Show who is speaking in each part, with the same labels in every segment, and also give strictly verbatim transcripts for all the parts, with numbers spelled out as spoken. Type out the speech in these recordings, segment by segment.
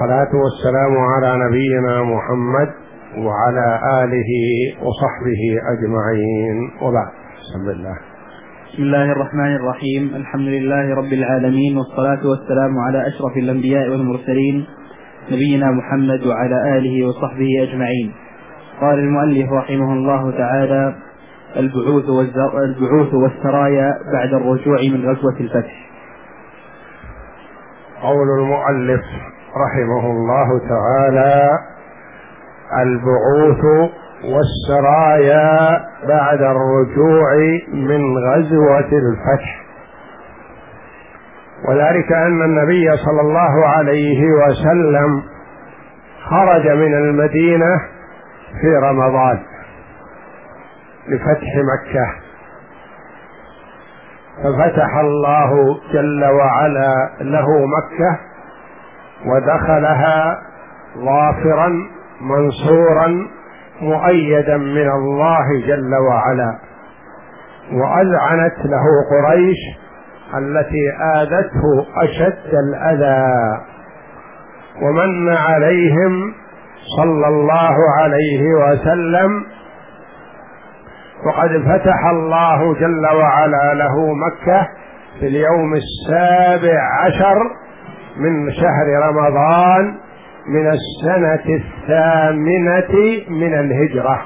Speaker 1: والصلاة والسلام على نبينا محمد وعلى آله وصحبه أجمعين، وبعد. بسم الله.
Speaker 2: بسم الله الرحمن الرحيم. الحمد لله رب العالمين، والصلاة والسلام على أشرف الأنبياء والمرسلين نبينا محمد وعلى آله وصحبه أجمعين. قال المؤلف رحمه الله تعالى: البعوث البعوث والسرايا بعد الرجوع من غزوة الفتح.
Speaker 1: قول المؤلف رحمه الله تعالى: البعوث والسرايا بعد الرجوع من غزوة الفتح. وذلك أن النبي صلى الله عليه وسلم خرج من المدينة في رمضان لفتح مكة، ففتح الله جل وعلا له مكة ودخلها ظافرا منصورا مؤيدا من الله جل وعلا، وأذعنت له قريش التي آذته أشد الأذى، ومن عليهم صلى الله عليه وسلم، وقد فتح الله جل وعلا له مكة في اليوم السابع عشر من شهر رمضان من السنة الثامنة من الهجرة،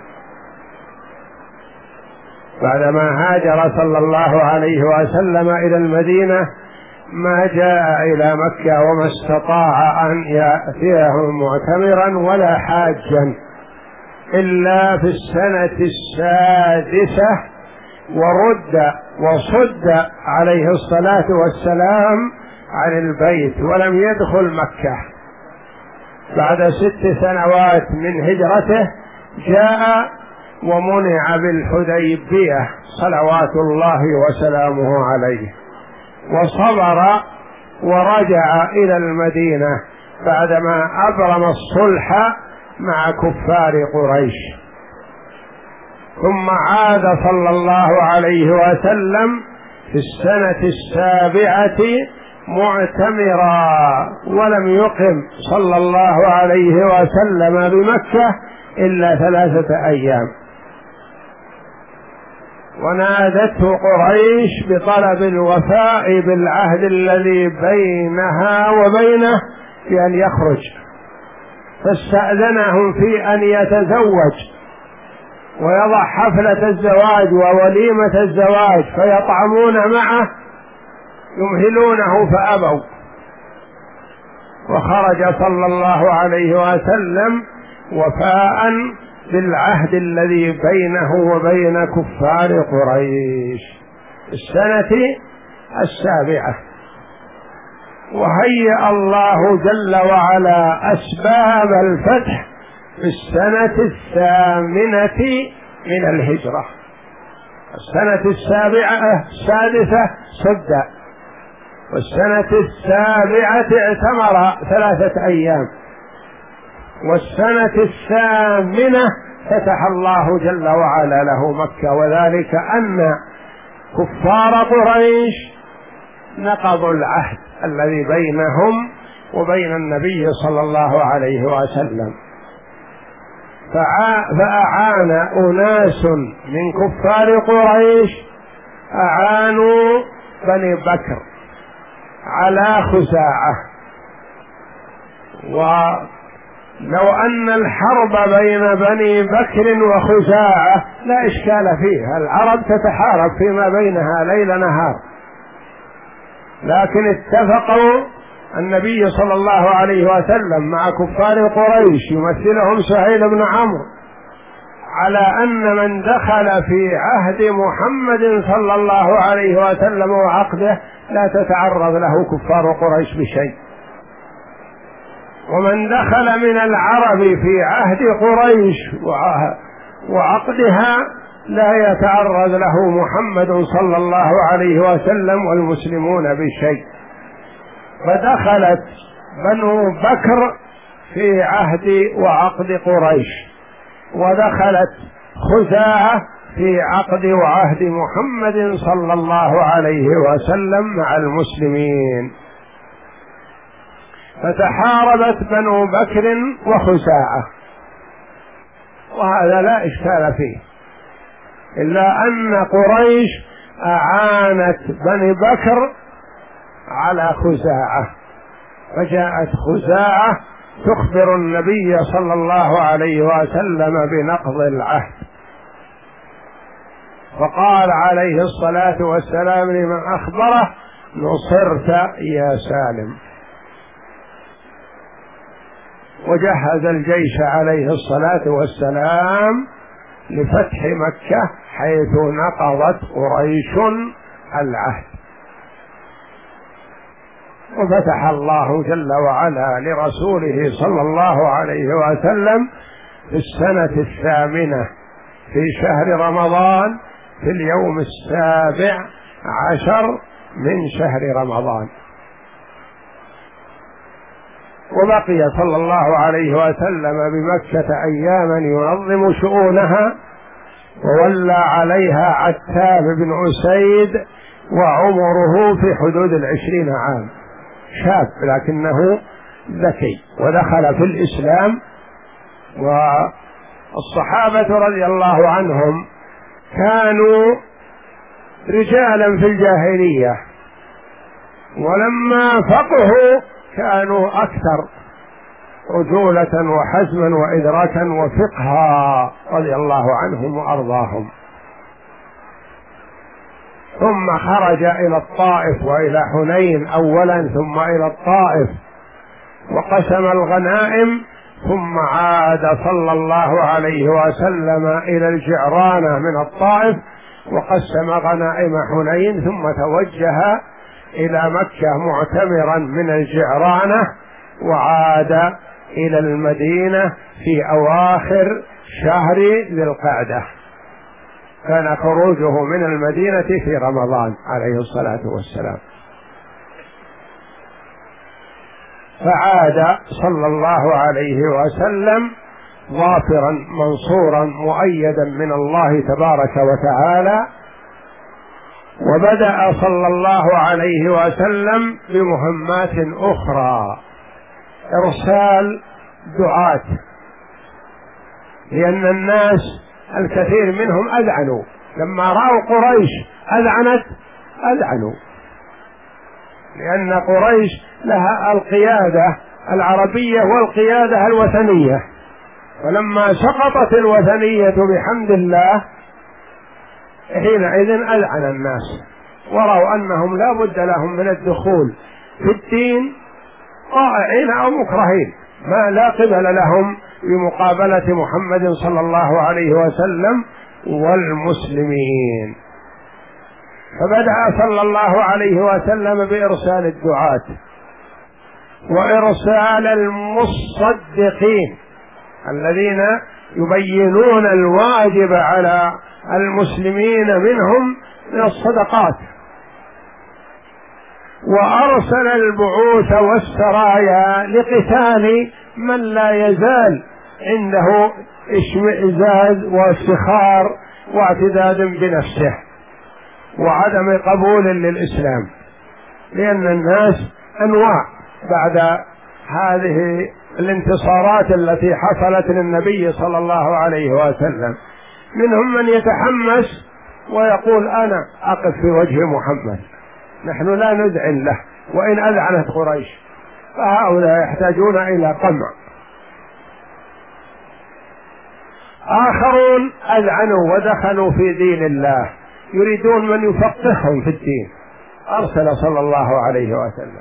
Speaker 1: بعدما هاجر صلى الله عليه وسلم إلى المدينة ما جاء إلى مكة وما استطاع أن يأتيه معتمرا ولا حاجا إلا في السنة السادسة، ورد وصد عليه الصلاة والسلام عن البيت ولم يدخل مكة. بعد ست سنوات من هجرته جاء ومنع بالحديبية صلوات الله وسلامه عليه، وصبر ورجع إلى المدينة بعدما أبرم الصلح مع كفار قريش، ثم عاد صلى الله عليه وسلم في السنة السابعة معتمرا، ولم يقم صلى الله عليه وسلم بمكة إلا ثلاثة أيام، ونادته قريش بطلب الوفاء بالعهد الذي بينها وبينه بأن يخرج، فاستأذنهم في أن يتزوج ويضع حفلة الزواج ووليمة الزواج فيطعمون معه، يمهلونه فأبوا، وخرج صلى الله عليه وسلم وفاء بالعهد الذي بينه وبين كفار قريش السنة السابعة. وهيأ الله جل وعلا أسباب الفتح في السنة الثامنة من الهجرة. السنة السابعة السادسة سد، والسنة السابعة اعتمر ثلاثة أيام، والسنة الثامنة فتح الله جل وعلا له مكة، وذلك أن كفار قريش نقضوا العهد الذي بينهم وبين النبي صلى الله عليه وسلم، فأعان أناس من كفار قريش أعانوا بني بكر على خزاعة. ولو أن الحرب بين بني بكر وخزاعة لا إشكال فيها، العرب تتحارب فيما بينها ليل نهار، لكن اتفقوا النبي صلى الله عليه وسلم مع كفار قريش يمثلهم سهيل بن عمرو على أن من دخل في عهد محمد صلى الله عليه وسلم وعقده لا تتعرض له كفار قريش بشيء، ومن دخل من العرب في عهد قريش وعقدها لا يتعرض له محمد صلى الله عليه وسلم والمسلمون بشيء. فدخلت بنو بكر في عهد وعقد قريش، ودخلت خزاعة في عقد وعهد محمد صلى الله عليه وسلم مع المسلمين. فتحاربت بنو بكر وخزاعة، وهذا لا إشكال فيه، إلا أن قريش أعانت بني بكر على خزاعة، فجاءت خزاعة تخبر النبي صلى الله عليه وسلم بنقض العهد، فقال عليه الصلاة والسلام لمن أخبره: نصرت يا سالم. وجهز الجيش عليه الصلاة والسلام لفتح مكة، حيث نقضت قريش العهد. وفتح الله جل وعلا لرسوله صلى الله عليه وسلم في السنة الثامنة في شهر رمضان في اليوم السابع عشر من شهر رمضان. وبقي صلى الله عليه وسلم بمكة أياما ينظم شؤونها، وولى عليها عتاب بن أسيد وعمره في حدود العشرين عام، شاب لكنه ذكي ودخل في الإسلام. والصحابة رضي الله عنهم كانوا رجالا في الجاهلية، ولما فقهوا كانوا أكثر رجولة وحزما وإدراكا وفقها رضي الله عنهم وأرضاهم. ثم خرج إلى الطائف وإلى حنين أولا، ثم إلى الطائف وقسم الغنائم، ثم عاد صلى الله عليه وسلم إلى الجعرانة من الطائف وقسم غنائم حنين، ثم توجه إلى مكة معتمرا من الجعرانة، وعاد إلى المدينة في أواخر شهر ذي القعدة. كان خروجه من المدينة في رمضان عليه الصلاة والسلام. فعاد صلى الله عليه وسلم ظافرا منصورا مؤيدا من الله تبارك وتعالى. وبدأ صلى الله عليه وسلم بمهمات أخرى: إرسال دعاة، لأن الناس الكثير منهم أذعنوا لما رأوا قريش أذعنت أذعنوا، لأن قريش لها القيادة العربية والقيادة الوثنية، ولما سقطت الوثنية بحمد الله حينئذ أذعن الناس، ورأوا أنهم لا بد لهم من الدخول في الدين طائعين أو مكرهين، ما لا قبل لهم بمقابلة محمد صلى الله عليه وسلم والمسلمين. فبدأ صلى الله عليه وسلم بإرسال الدعاة وإرسال المصدقين الذين يبينون الواجب على المسلمين منهم من الصدقات، وأرسل البعوث والسرايا لقتال من لا يزال عنده اشمئزاز وافتخار واعتداد بنفسه وعدم قبول للإسلام، لأن الناس أنواع بعد هذه الانتصارات التي حصلت للنبي صلى الله عليه وسلم. منهم من يتحمس ويقول: أنا أقف في وجه محمد، نحن لا نذعن له وإن أذعنت قريش. فهؤلاء يحتاجون إلى قمع. آخرون أذعنوا ودخلوا في دين الله، يريدون من يفقههم في الدين، أرسل صلى الله عليه وسلم.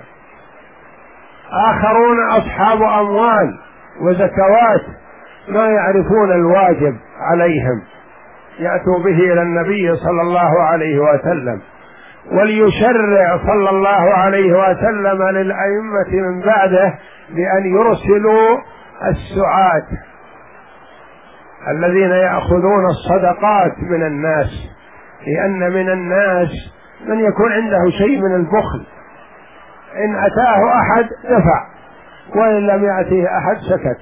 Speaker 1: آخرون أصحاب أموال وزكوات ما يعرفون الواجب عليهم، يأتوا به إلى النبي صلى الله عليه وسلم، وليشرع صلى الله عليه وسلم للأئمة من بعده بأن يرسلوا السعاة الذين يأخذون الصدقات من الناس، لأن من الناس من يكون عنده شيء من البخل، إن أتاه أحد دفع وإن لم يأتيه أحد سكت.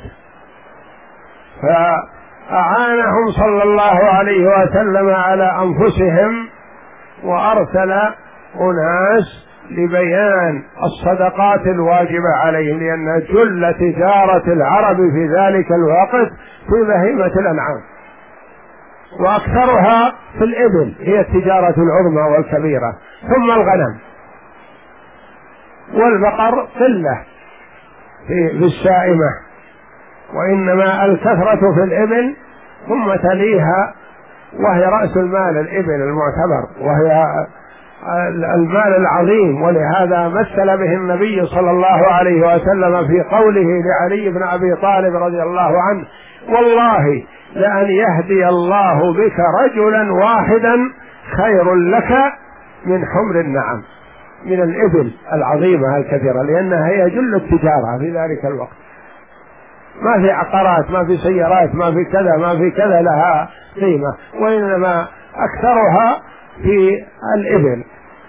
Speaker 1: فأعانهم صلى الله عليه وسلم على أنفسهم، وأرسل أناس لبيان الصدقات الواجبة عليهم، لأن جل تجارة العرب في ذلك الوقت في بهيمة الأنعام، وأكثرها في الإبل، هي التجارة العظمى والكبيرة، ثم الغنم، والبقر قلة في السائمة، وإنما الكثرة في الإبل، ثم تليها وهي رأس المال الإبل المعتبر، وهي المال العظيم. ولهذا مثل به النبي صلى الله عليه وسلم في قوله لعلي بن أبي طالب رضي الله عنه: والله لأن يهدي الله بك رجلا واحدا خير لك من حمر النعم، من الإبل العظيمة الكثيرة، لأنها هي جل التجارة في ذلك الوقت، ما في عقارات، ما في سيارات، ما في كذا، ما في كذا لها قيمة، وإنما أكثرها في الإبل،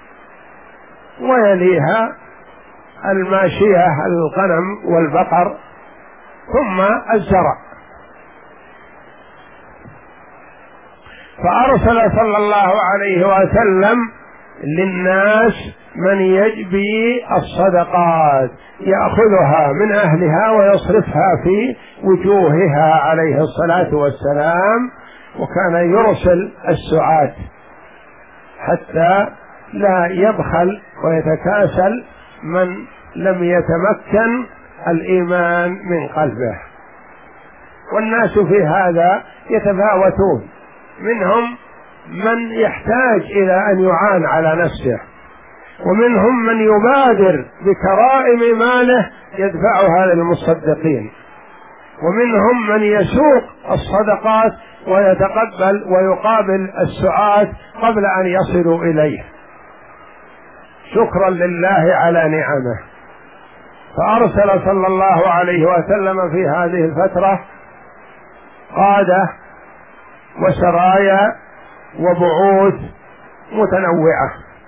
Speaker 1: ويليها الماشية الغنم والبقر، ثم الزرع. فأرسل صلى الله عليه وسلم للناس من يجبي الصدقات، يأخذها من أهلها ويصرفها في وجوهها عليه الصلاة والسلام، وكان يرسل السعاة حتى لا يبخل ويتكاسل من لم يتمكن الإيمان من قلبه. والناس في هذا يتفاوتون، منهم من يحتاج إلى أن يعان على نفسه، ومنهم من يبادر بكرائم ماله يدفعها للمصدقين، ومنهم من يسوق الصدقات ويتقبل ويقابل السعاة قبل أن يصلوا إليه شكرا لله على نعمه. فأرسل صلى الله عليه وسلم في هذه الفترة قادة وسرايا وبعوث متنوعة.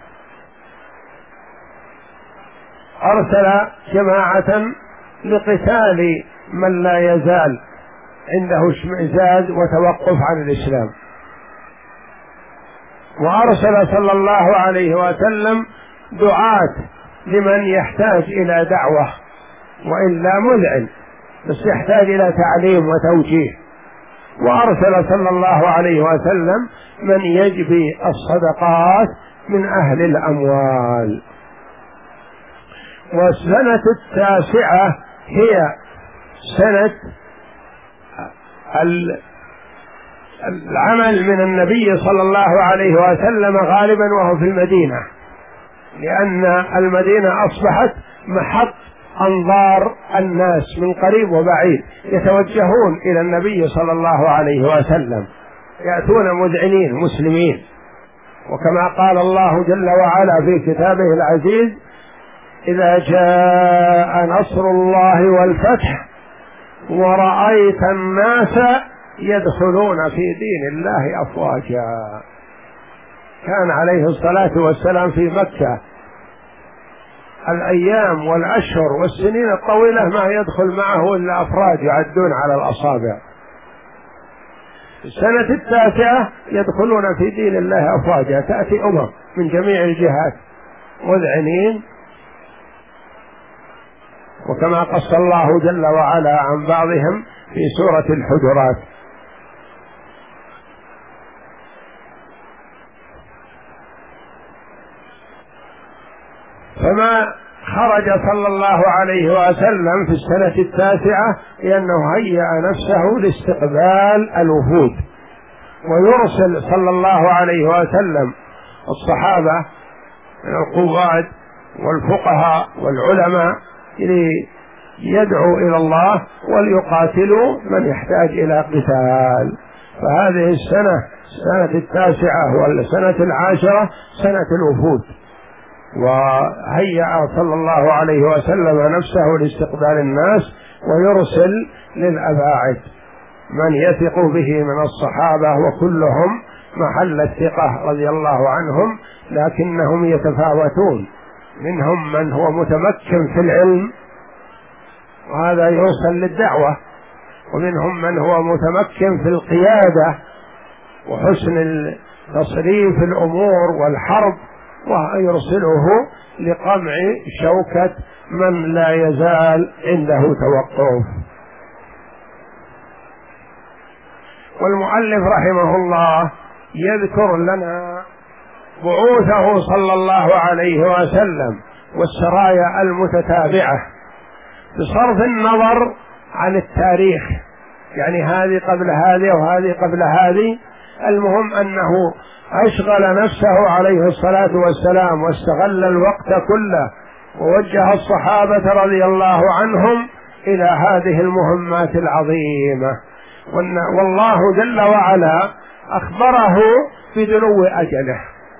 Speaker 1: أرسل جماعة لقتال من لا يزال عنده اشمئزاز وتوقف عن الإسلام، وأرسل صلى الله عليه وسلم دعاة لمن يحتاج إلى دعوة وإلا مذعن، بس يحتاج إلى تعليم وتوجيه. وأرسل صلى الله عليه وسلم من يجبي الصدقات من أهل الأموال. والسنة التاسعة هي سنة العمل من النبي صلى الله عليه وسلم غالبا وهو في المدينة، لأن المدينة أصبحت محط أنظار الناس من قريب وبعيد، يتوجهون إلى النبي صلى الله عليه وسلم، يأتون مذعنين مسلمين. وكما قال الله جل وعلا في كتابه العزيز: إذا جاء نصر الله والفتح ورأيت الناس يدخلون في دين الله أفواجا. كان عليه الصلاة والسلام في مكة الأيام والأشهر والسنين الطويلة ما يدخل معه إلا أفراد يعدون على الأصابع. السنة التاسعة يدخلون في دين الله أفواجا، تأتي أمم من جميع الجهات مذعنين، وكما قص الله جل وعلا عن بعضهم في سورة الحجرات. فما خرج صلى الله عليه وسلم في السنة التاسعة لأنه هيأ نفسه لاستقبال الوفود، ويرسل صلى الله عليه وسلم الصحابة من القواد والفقهاء والعلماء ليدعوا إلى الله وليقاتلوا من يحتاج إلى قتال. فهذه السنة السنة التاسعة والسنة العاشرة سنة الوفود، وهيأ صلى الله عليه وسلم نفسه لاستقبال الناس، ويرسل للأباعد من يثق به من الصحابة، وكلهم محل الثقة رضي الله عنهم، لكنهم يتفاوتون، منهم من هو متمكن في العلم وهذا يرسل للدعوة، ومنهم من هو متمكن في القيادة وحسن تصريف الأمور والحرب ويرسله لقمع شوكة من لا يزال عنده توقف. والمؤلف رحمه الله يذكر لنا بعوثه صلى الله عليه وسلم والسرايا المتتابعة بصرف النظر عن التاريخ، يعني هذه قبل هذه وهذه قبل هذه، المهم أنه أشغل نفسه عليه الصلاة والسلام واستغل الوقت كله ووجه الصحابة رضي الله عنهم إلى هذه المهمات العظيمة. والله جل وعلا أخبره بدنو أجله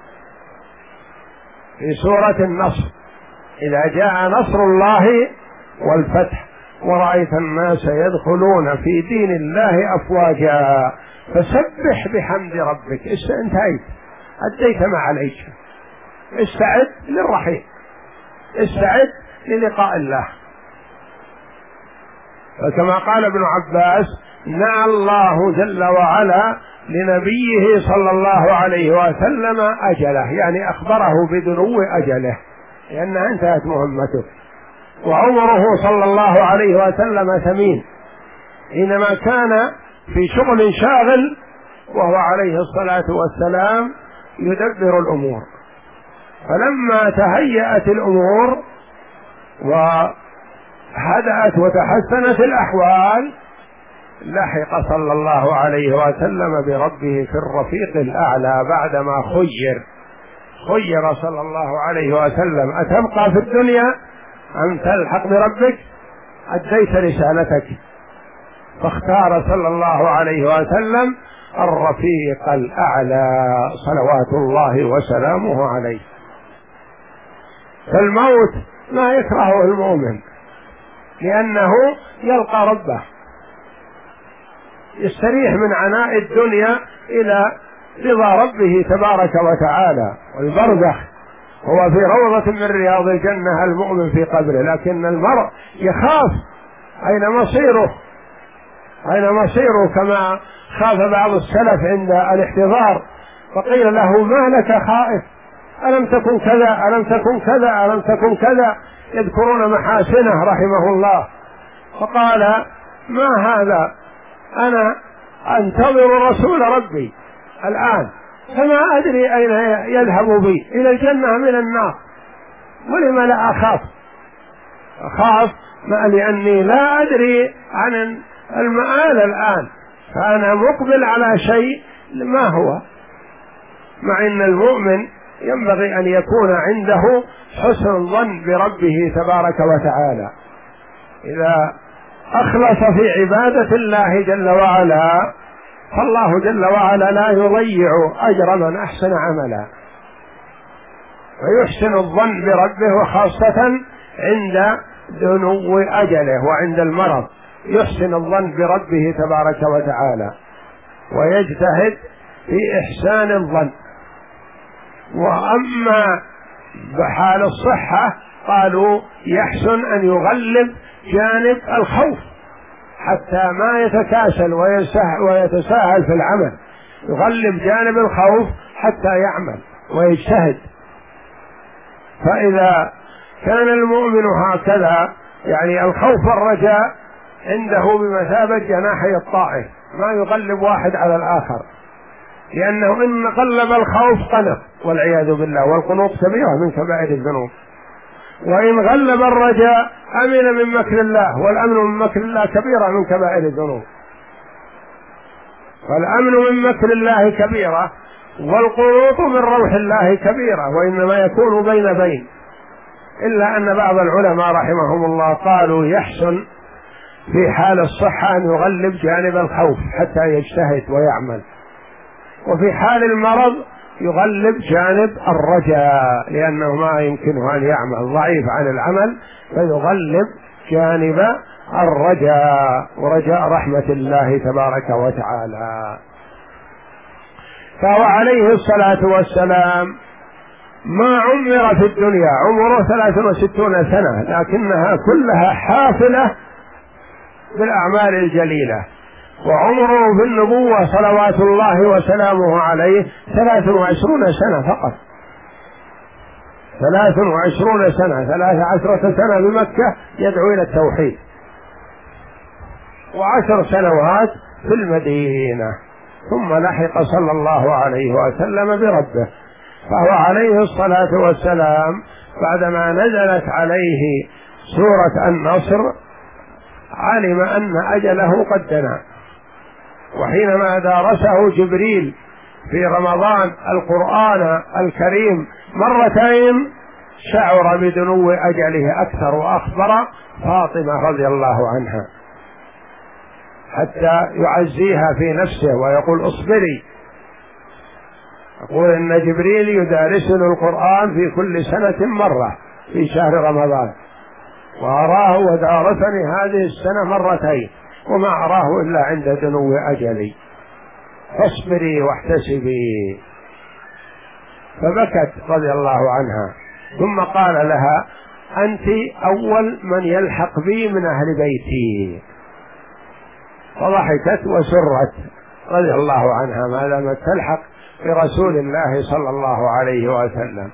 Speaker 1: في سورة النصر: إذا جاء نصر الله والفتح ورأيت الناس يدخلون في دين الله أفواجا فسبح بحمد ربك. انتهيت، أديت ما عليك، استعد للرحيل، استعد للقاء الله. فكما قال ابن عباس: نعى الله جل وعلا لنبيه صلى الله عليه وسلم أجله، يعني أخبره بدنو أجله لأنها انتهت مهمته. وعمره صلى الله عليه وسلم ثمين حينما كان في شغل شاغل وهو عليه الصلاة والسلام يدبر الأمور. فلما تهيأت الأمور وهدأت وتحسنت الأحوال لحق صلى الله عليه وسلم بربه في الرفيق الأعلى بعدما خير خير صلى الله عليه وسلم: أتبقى في الدنيا أم تلحق بربك؟ أديت رسالتك. فاختار صلى الله عليه وسلم الرفيق الأعلى صلوات الله وسلامه عليه. فالموت ما يكرهه المؤمن لأنه يلقى ربه، يستريح من عناء الدنيا إلى رضا ربه تبارك وتعالى. والبرزخ هو في روضة من رياض الجنة المؤمن في قبره، لكن المرء يخاف أين مصيره، أين مصيره كما خاف بعض السلف عند الاحتضار، فقيل له: ما لك خائف؟ ألم تكن كذا ألم تكن كذا ألم تكن كذا، يذكرون محاسنه رحمه الله. فقال: ما هذا، أنا أنتظر رسول ربي الآن فما أدري أين يذهب بي، إلى الجنة من النار، ولم لا أخاف؟ أخاف ما لأني لا أدري عن المآل الآن، فأنا مقبل على شيء ما هو. مع أن المؤمن ينبغي أن يكون عنده حسن الظن بربه تبارك وتعالى. إذا أخلص في عبادة الله جل وعلا فالله جل وعلا لا يضيع أجر من أحسن عملا، ويحسن الظن بربه، وخاصة عند دنو أجله وعند المرض يحسن الظن بربه تبارك وتعالى ويجتهد في إحسان الظن. وأما بحال الصحة قالوا يحسن أن يغلب جانب الخوف حتى ما يتكاسل ويتساهل في العمل، يغلب جانب الخوف حتى يعمل ويجتهد. فإذا كان المؤمن هكذا، يعني الخوف والرجاء عنده بمثابة جناحي الطائر، ما يغلب واحد على الآخر، لأنه إن قلب الخوف قنط والعياذ بالله، والقنوط كبيرة من كبائر الذنوب. وإن غلب الرجاء أمن من مكر الله، والأمن من مكر الله كبيرة من كبائر الذنوب. فالأمن من مكر الله كبيرة، والقنوط من روح الله كبيرة، وإنما يكون بين بين. إلا أن بعض العلماء رحمهم الله قالوا يحسن في حال الصحة أن يغلب جانب الخوف حتى يجتهد ويعمل، وفي حال المرض يغلب جانب الرجاء لأنه ما يمكنه أن يعمل، ضعيف عن العمل، فيغلب جانب الرجاء ورجاء رحمة الله تبارك وتعالى. فهو عليه الصلاة والسلام ما عمر في الدنيا، عمره ثلاث وستون سنة، لكنها كلها حافلة بالأعمال الجليلة. وعمره في النبوة صلوات الله وسلامه عليه ثلاث وعشرون سنة فقط، ثلاث وعشرون سنة ثلاث عشرة سنة بمكة يدعو إلى التوحيد، وعشر سنوات في المدينة، ثم لحق صلى الله عليه وسلم بربه. فهو عليه الصلاة والسلام بعدما نزلت عليه سورة النصر علم أن أجله قد دنا، وحينما دارسه جبريل في رمضان القرآن الكريم مرتين شعر بدنو أجله أكثر، وأخبر فاطمة رضي الله عنها حتى يعزيها في نفسه ويقول اصبري، يقول إن جبريل يدارسني القرآن في كل سنة مرة في شهر رمضان، وأراه ودارسني هذه السنة مرتين، وما أراه إلا عند دنو أجلي، فاصبري واحتسبي. فبكت رضي الله عنها، ثم قال لها أنت أول من يلحق بي من أهل بيتي، فضحكت وسرت رضي الله عنها ما دامت تلحق برسول الله صلى الله عليه وسلم.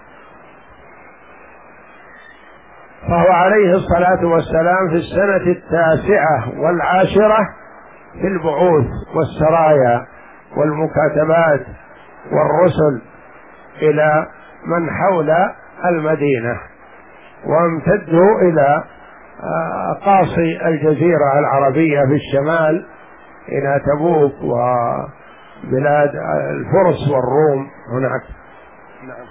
Speaker 1: فهو عليه الصلاة والسلام في السنة التاسعة والعاشرة في البعوث والسرايا والمكاتبات والرسل إلى من حول المدينة، وامتدوا إلى قاصي الجزيرة العربية في الشمال إلى تبوك وبلاد الفرس والروم هناك. نعم.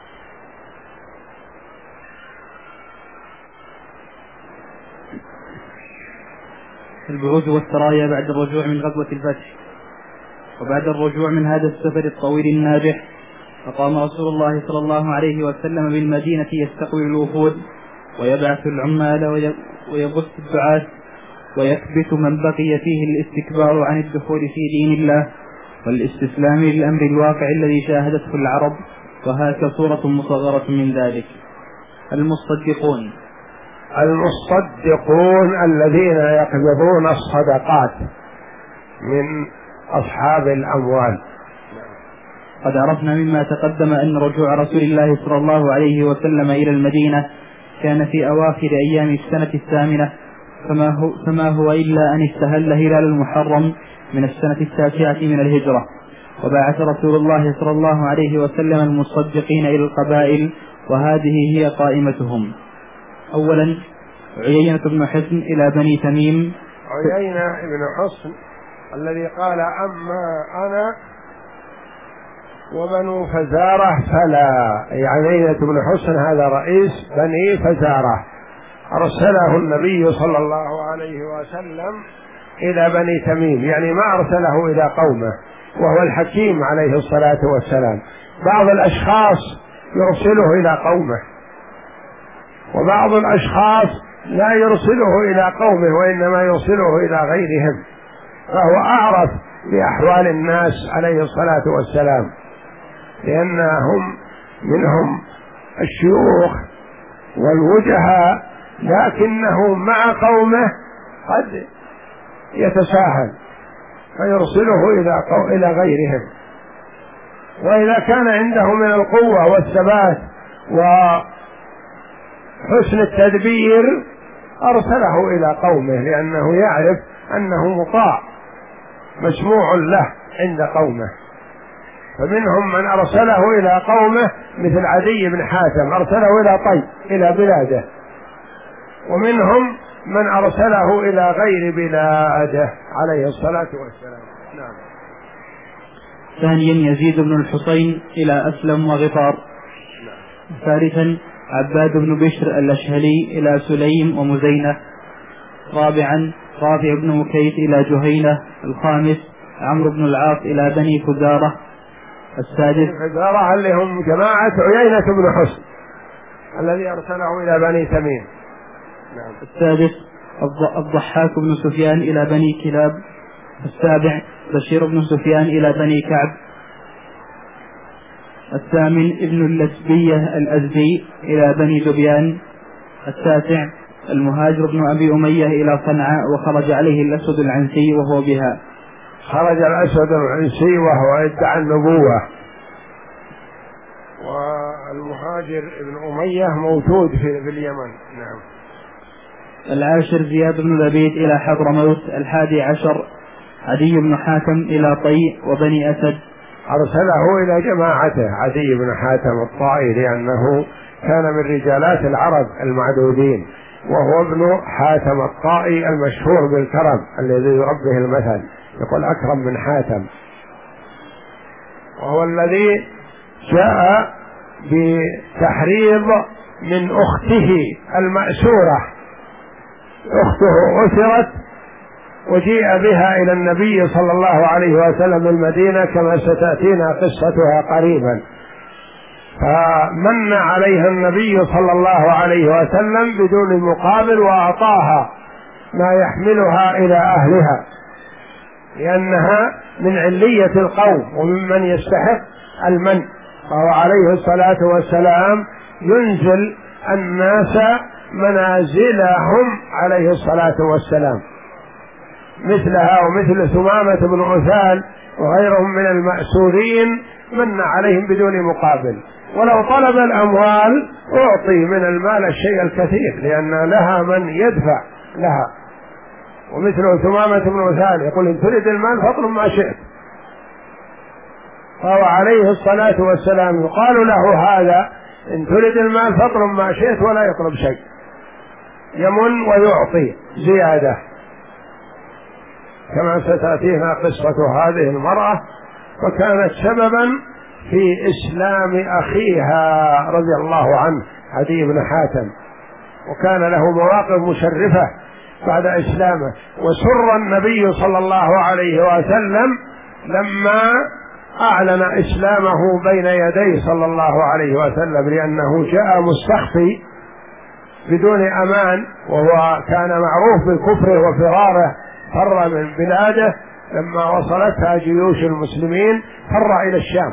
Speaker 2: البعوث والسرايا بعد الرجوع من غزوة الفتح. وبعد الرجوع من هذا السفر الطويل الناجح، فقام رسول الله صلى الله عليه وسلم بالمدينة يستقبل الوفود ويبعث العمال ويبث الدعاة ويكبت من بقي فيه الاستكبار عن الدخول في دين الله والاستسلام للأمر الواقع الذي شاهدته العرب. وهاك صورة مصغرة من ذلك. المصدقون
Speaker 1: المصدقون الذين يقبضون الصدقات من أصحاب الأموال.
Speaker 2: قد عرفنا مما تقدم أن رجوع رسول الله صلى الله عليه وسلم إلى المدينة كان في أواخر أيام السنة الثامنة، فما هو, فما هو إلا أن استهل هلال المحرم من السنة التاسعة من الهجرة. وبعث رسول الله صلى الله عليه وسلم المصدقين إلى القبائل، وهذه هي قائمتهم. أولا عيينة بن حصن إلى بني تميم.
Speaker 1: عيينة بن حصن الذي قال أما أنا وبنو فزارة فلا، يعني عيينة بن حصن هذا رئيس بني فزارة، أرسله النبي صلى الله عليه وسلم إلى بني تميم، يعني ما أرسله إلى قومه، وهو الحكيم عليه الصلاة والسلام. بعض الأشخاص يرسله إلى قومه، وبعض الأشخاص لا يرسله إلى قومه وإنما يرسله إلى غيرهم، فهو أعرف بأحوال الناس عليه الصلاة والسلام، لأنهم منهم الشيوخ والوجهاء، لكنه مع قومه قد يتساهل فيرسله إلى إلى غيرهم. وإذا كان عنده من القوة والثبات وحسن التدبير أرسله إلى قومه، لأنه يعرف أنه مطاع مسموع له عند قومه. فمنهم من أرسله إلى قومه مثل عدي بن حاتم، أرسله إلى طي إلى بلاده، ومنهم من أرسله إلى غير بلاده عليه الصلاة والسلام. نعم.
Speaker 2: ثانيا يزيد بن الحصين إلى أسلم وغفار. نعم. ثالثا عباد بن بشر الأشهلي إلى سليم ومزينة. رابعا رافع بن مكيت إلى جهينة. الخامس عمرو بن العاص إلى بني فزارة. السادس
Speaker 1: فزارة اللي هم جماعة عيينة بن حصن الذي أرسله إلى بني تميم.
Speaker 2: نعم. السادس الضحاك بن سفيان إلى بني كلاب. السابع بشير بن سفيان إلى بني كعب. الثامن ابن اللسبية الأزدي إلى بني ذبيان. التاسع المهاجر بن أبي أمية إلى صنعاء، وخرج عليه الأسود العنسي وهو بها.
Speaker 1: خرج الأسود العنسي وهو يدعي النبوة، و المهاجر ابن أمية موجود في, في اليمن. نعم.
Speaker 2: العاشر زياد بن لبيد إلى حضرموت. الحادي عشر عدي بن حاتم إلى طي وبني أسد،
Speaker 1: أرسله إلى جماعته عدي بن حاتم الطائي لأنه كان من رجالات العرب المعدودين، وهو ابن حاتم الطائي المشهور بالكرم الذي يربه المثل، يقول أكرم من حاتم، وهو الذي جاء بتحريض من أخته المأسورة. أخته أسرت وجيء بها إلى النبي صلى الله عليه وسلم المدينة كما ستأتينا قصتها قريبا، فمن عليها النبي صلى الله عليه وسلم بدون مقابل وأعطاها ما يحملها إلى أهلها، لأنها من علية القوم وممن يستحق المن، فهو عليه الصلاة والسلام ينزل الناس منازلهم عليه الصلاة والسلام، مثلها ومثل ثمامة بن عثال وغيرهم من المأسورين من عليهم بدون مقابل، ولو طلب الأموال أعطي من المال الشيء الكثير لأن لها من يدفع لها، ومثل ثمامة بن عثال يقول إن تريد المال فاطلب ما شئت، فهو عليه الصلاة والسلام يقال له هذا إن تريد المال فاطلب ما شئت ولا يطلب شيء، يمن ويعطي زيادة، كما ستأتينا قصة هذه المرأة، وكانت سببا في إسلام أخيها رضي الله عنه عدي بن حاتم، وكان له مواقف مشرفة بعد إسلامه. وسر النبي صلى الله عليه وسلم لما أعلن إسلامه بين يديه صلى الله عليه وسلم، لأنه جاء مستخفي بدون أمان، وهو كان معروف بكفره وفراره، فر من بلاده لما وصلتها جيوش المسلمين، فر إلى الشام،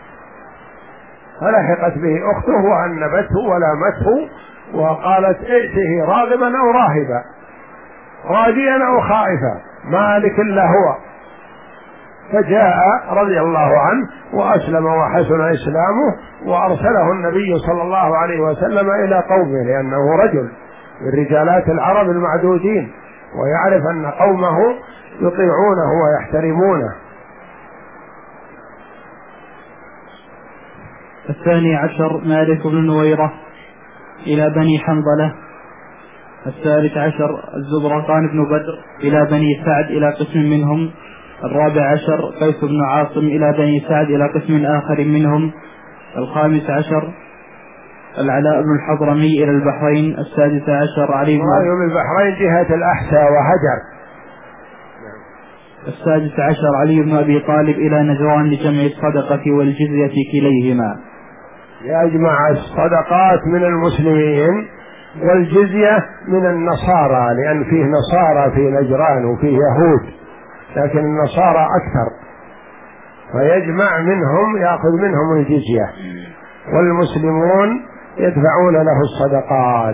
Speaker 1: فلحقت به أخته وعنبته ولامته وقالت ائته راغبا أو راهبا، راجيا أو خائفا، مالك إلا هو، فجاء رضي الله عنه وأسلم وحسن إسلامه، وأرسله النبي صلى الله عليه وسلم إلى قومه، لأنه رجل من رجالات العرب المعدودين، ويعرف أن قومه يطيعونه ويحترمونه.
Speaker 2: الثاني عشر مالك بن نويرة إلى بني حنظلة. الثالث عشر الزبرقان بن بدر إلى بني سعد إلى قسم منهم. الرابع عشر قيس بن عاصم إلى بني سعد إلى قسم آخر منهم. الخامس عشر العلاء بن الحضرمي إلى البحرين. السادس عشر علي بن
Speaker 1: البحرين جهة الأحساء وهجر.
Speaker 2: السادس عشر علي بن أبي طالب إلى نجران لجمع الصدقة والجزية كليهما،
Speaker 1: يجمع الصدقات من المسلمين والجزية من النصارى، لأن فيه نصارى في نجران وفيه يهود، لكن النصارى أكثر، فيجمع منهم يأخذ منهم الجزية، والمسلمون يدفعون له الصدقات.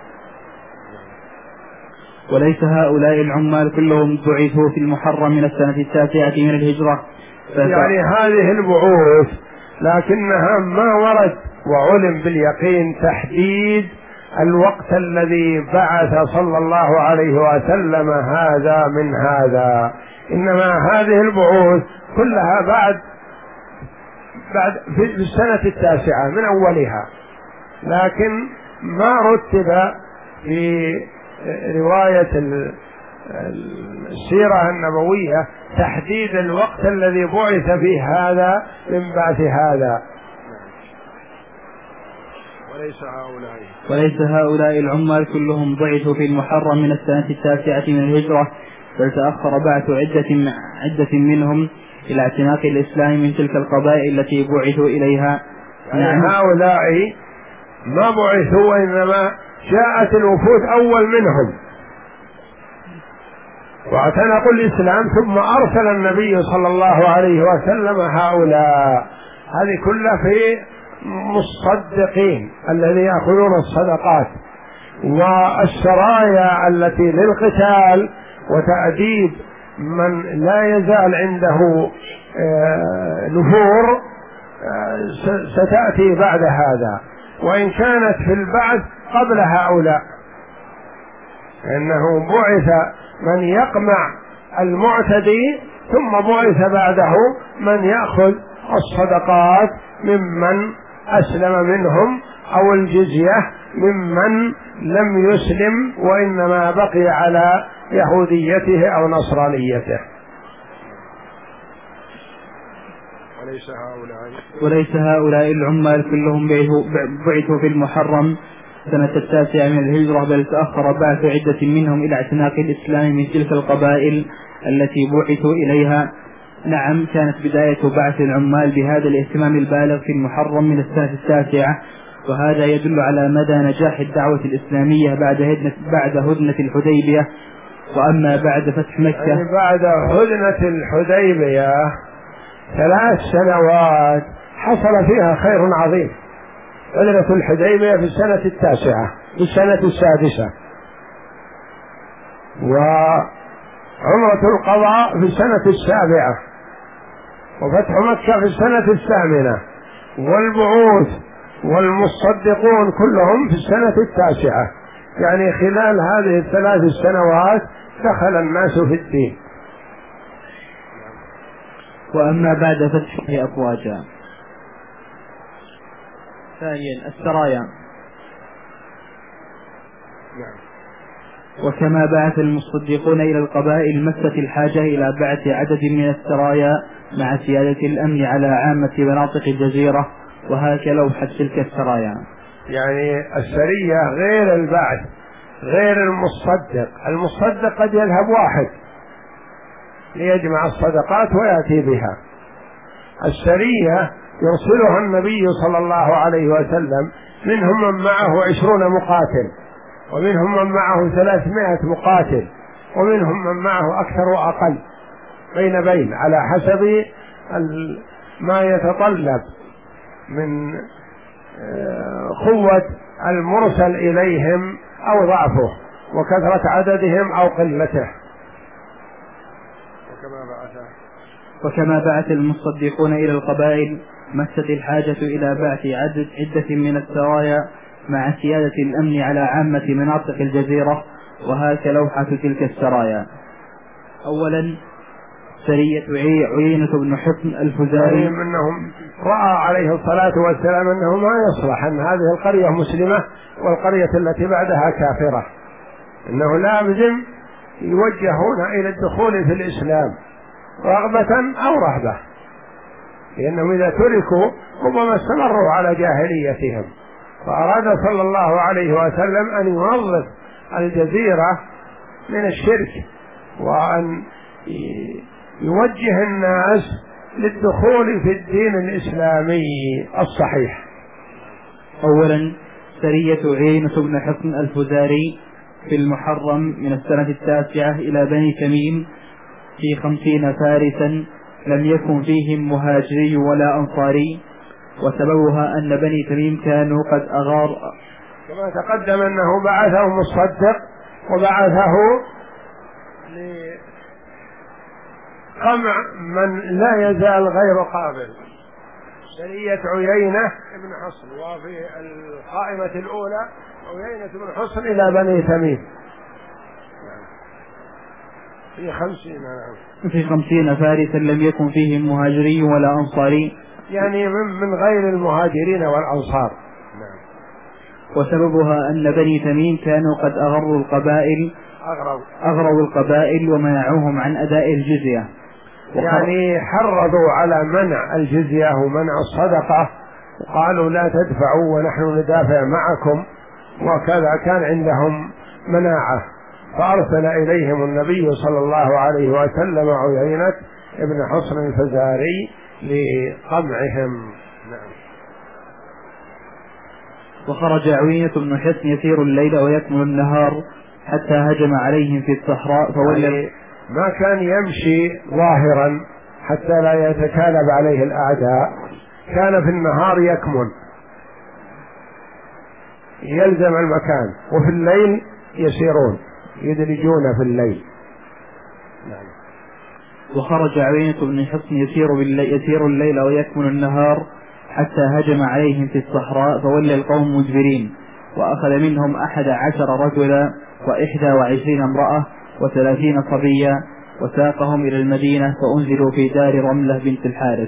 Speaker 2: وليس هؤلاء العمال كلهم بعثوا في المحرم من السنة التاسعة من الهجرة،
Speaker 1: يعني هذه البعوث لكنها ما ورد وعلم باليقين تحديد الوقت الذي بعث صلى الله عليه وسلم هذا من هذا، إنما هذه البعوث كلها بعد بعد في السنة التاسعة من أولها، لكن ما رتب في رواية السيرة النبوية تحديد الوقت الذي بعث فيه هذا من بعث هذا. وليس هؤلاء
Speaker 2: وليس هؤلاء العمال كلهم بعثوا في المحرم من السنة التاسعة من الهجرة، بل تأخر بعث عدة عدة منهم إلى اعتناق الإسلام من تلك القبائل التي بعثوا إليها.
Speaker 1: يعني نعم. هؤلاء ما بعثوا وإنما جاءت الوفود أول منهم واعتنقوا الإسلام، ثم أرسل النبي صلى الله عليه وسلم هؤلاء. هذه كلها في مصدقين الذين يأخذون الصدقات والسرايا التي للقتال وتأديب من لا يزال عنده نفور ستأتي بعد هذا، وإن كانت في البعث قبل هؤلاء، إنه بعث من يقمع المعتدي ثم بعث بعده من يأخذ الصدقات ممن أسلم منهم أو الجزية ممن لم يسلم وإنما بقي على يهوديته أو نصرانيته.
Speaker 2: وليس هؤلاء وليس هؤلاء العمال كلهم بعثوا في المحرم سنة التاسعة من الهجرة، بل تأخر بعث عدة منهم إلى اعتناق الإسلام من تلك القبائل التي بعثوا إليها. نعم، كانت بداية بعث العمال بهذا الاهتمام البالغ في المحرم من السنة التاسعة، وهذا يدل على مدى نجاح الدعوة الإسلامية بعد هدنة, بعد هدنة الحديبية. وأما بعد فتح مكة،
Speaker 1: يعني بعد هدنة الحديبية ثلاث سنوات حصل فيها خير عظيم. هدنة الحديبية في السنة التاسعة، في السنة السادسة، وعمرة القضاء في السنة السابعة، وفتح مكة في السنة الثامنة، والبعوث والمصدقون كلهم في السنة التاسعة. يعني خلال هذه الثلاث السنوات دخل الناس في الدين.
Speaker 2: وأما بعد فتحه أفواجا. ثانيا السرايا. وكما بعث المصدقون إلى القبائل مست الحاجة إلى بعث عدد من السرايا مع سيادة الأمن على عامة مناطق الجزيرة، وهكذا لوحة تلك السرايا.
Speaker 1: يعني السرية غير البعث، غير المصدق. المصدق قد يذهب واحد ليجمع الصدقات ويأتي بها. السرية يرسلها النبي صلى الله عليه وسلم، منهم من معه عشرون مقاتل، ومنهم من معه ثلاثمائة مقاتل، ومنهم من معه أكثر وأقل، بين بين على حسب ما يتطلب من قوة المرسل إليهم أو ضعفه وكثرة عددهم أو قلته.
Speaker 2: وكما بعث المصدقون إلى القبائل مست الحاجة إلى بعث عدد عدة من السرايا مع سيادة الأمن على عامة مناطق الجزيرة، وهكذا لوحة تلك السرايا. أولا سرية عيينة بن حصن الفزاري،
Speaker 1: منهم رأى عليه الصلاة والسلام أنه ما يصلح أن هذه القرية مسلمة والقرية التي بعدها كافرة، أنه لازم يوجهون إلى الدخول في الإسلام رغبة أو رهبة، لأنهم إذا تركوا ربما استمروا على جاهليتهم. فأراد صلى الله عليه وسلم أن ينظف الجزيرة من الشرك، وأن يوجه الناس للدخول في الدين الإسلامي الصحيح.
Speaker 2: أولا سرية عيينة بن حصن الفزاري في المحرم من السنة التاسعة إلى بني تميم في خمسين فارسا، لم يكن فيهم مهاجري ولا أنصاري، وسببها أن بني تميم كانوا قد أغار.
Speaker 1: كما تقدم أنه بعثه مصدق وبعثه لقمع من لا يزال غير قابل. سرية عيينة بن حصن، وفي القائمة الأولى عيينة بن حصن إلى بني تميم في خمسين
Speaker 2: في خمسين فارسا لم يكن فيهم مهاجري ولا أنصاري،
Speaker 1: يعني من, من غير المهاجرين والأنصار.
Speaker 2: نعم. وسببها أن بني تميم كانوا قد أغروا القبائل
Speaker 1: أغروا,
Speaker 2: أغروا القبائل ومنعوهم عن أداء الجزية،
Speaker 1: يعني حرضوا على منع الجزية ومنع الصدقة، وقالوا لا تدفعوا ونحن ندافع معكم، وكذا كان عندهم مناعة. فأرسل إليهم النبي صلى الله عليه وسلم عيينة ابن حصن الفزاري لقمعهم. نعم.
Speaker 2: وخرج عيينة بن حصن يسير الليل ويكمل النهار حتى هجم عليهم في الصحراء فولى.
Speaker 1: يعني ما كان يمشي ظاهرا حتى لا يتكالب عليه الأعداء، كان في النهار يكمن يلزم المكان، وفي الليل يسيرون يدلجون في الليل.
Speaker 2: نعم. وخرج عيينة بن حصن يسير, يسير الليل ويكمن النهار حتى هجم عليهم في الصحراء فولى القوم مدبرين، وأخذ منهم أحد عشر رجلا وإحدى وعشرين امرأة وثلاثين صبيا، وساقهم إلى المدينة فأنزلوا في دار رملة بنت الحارث.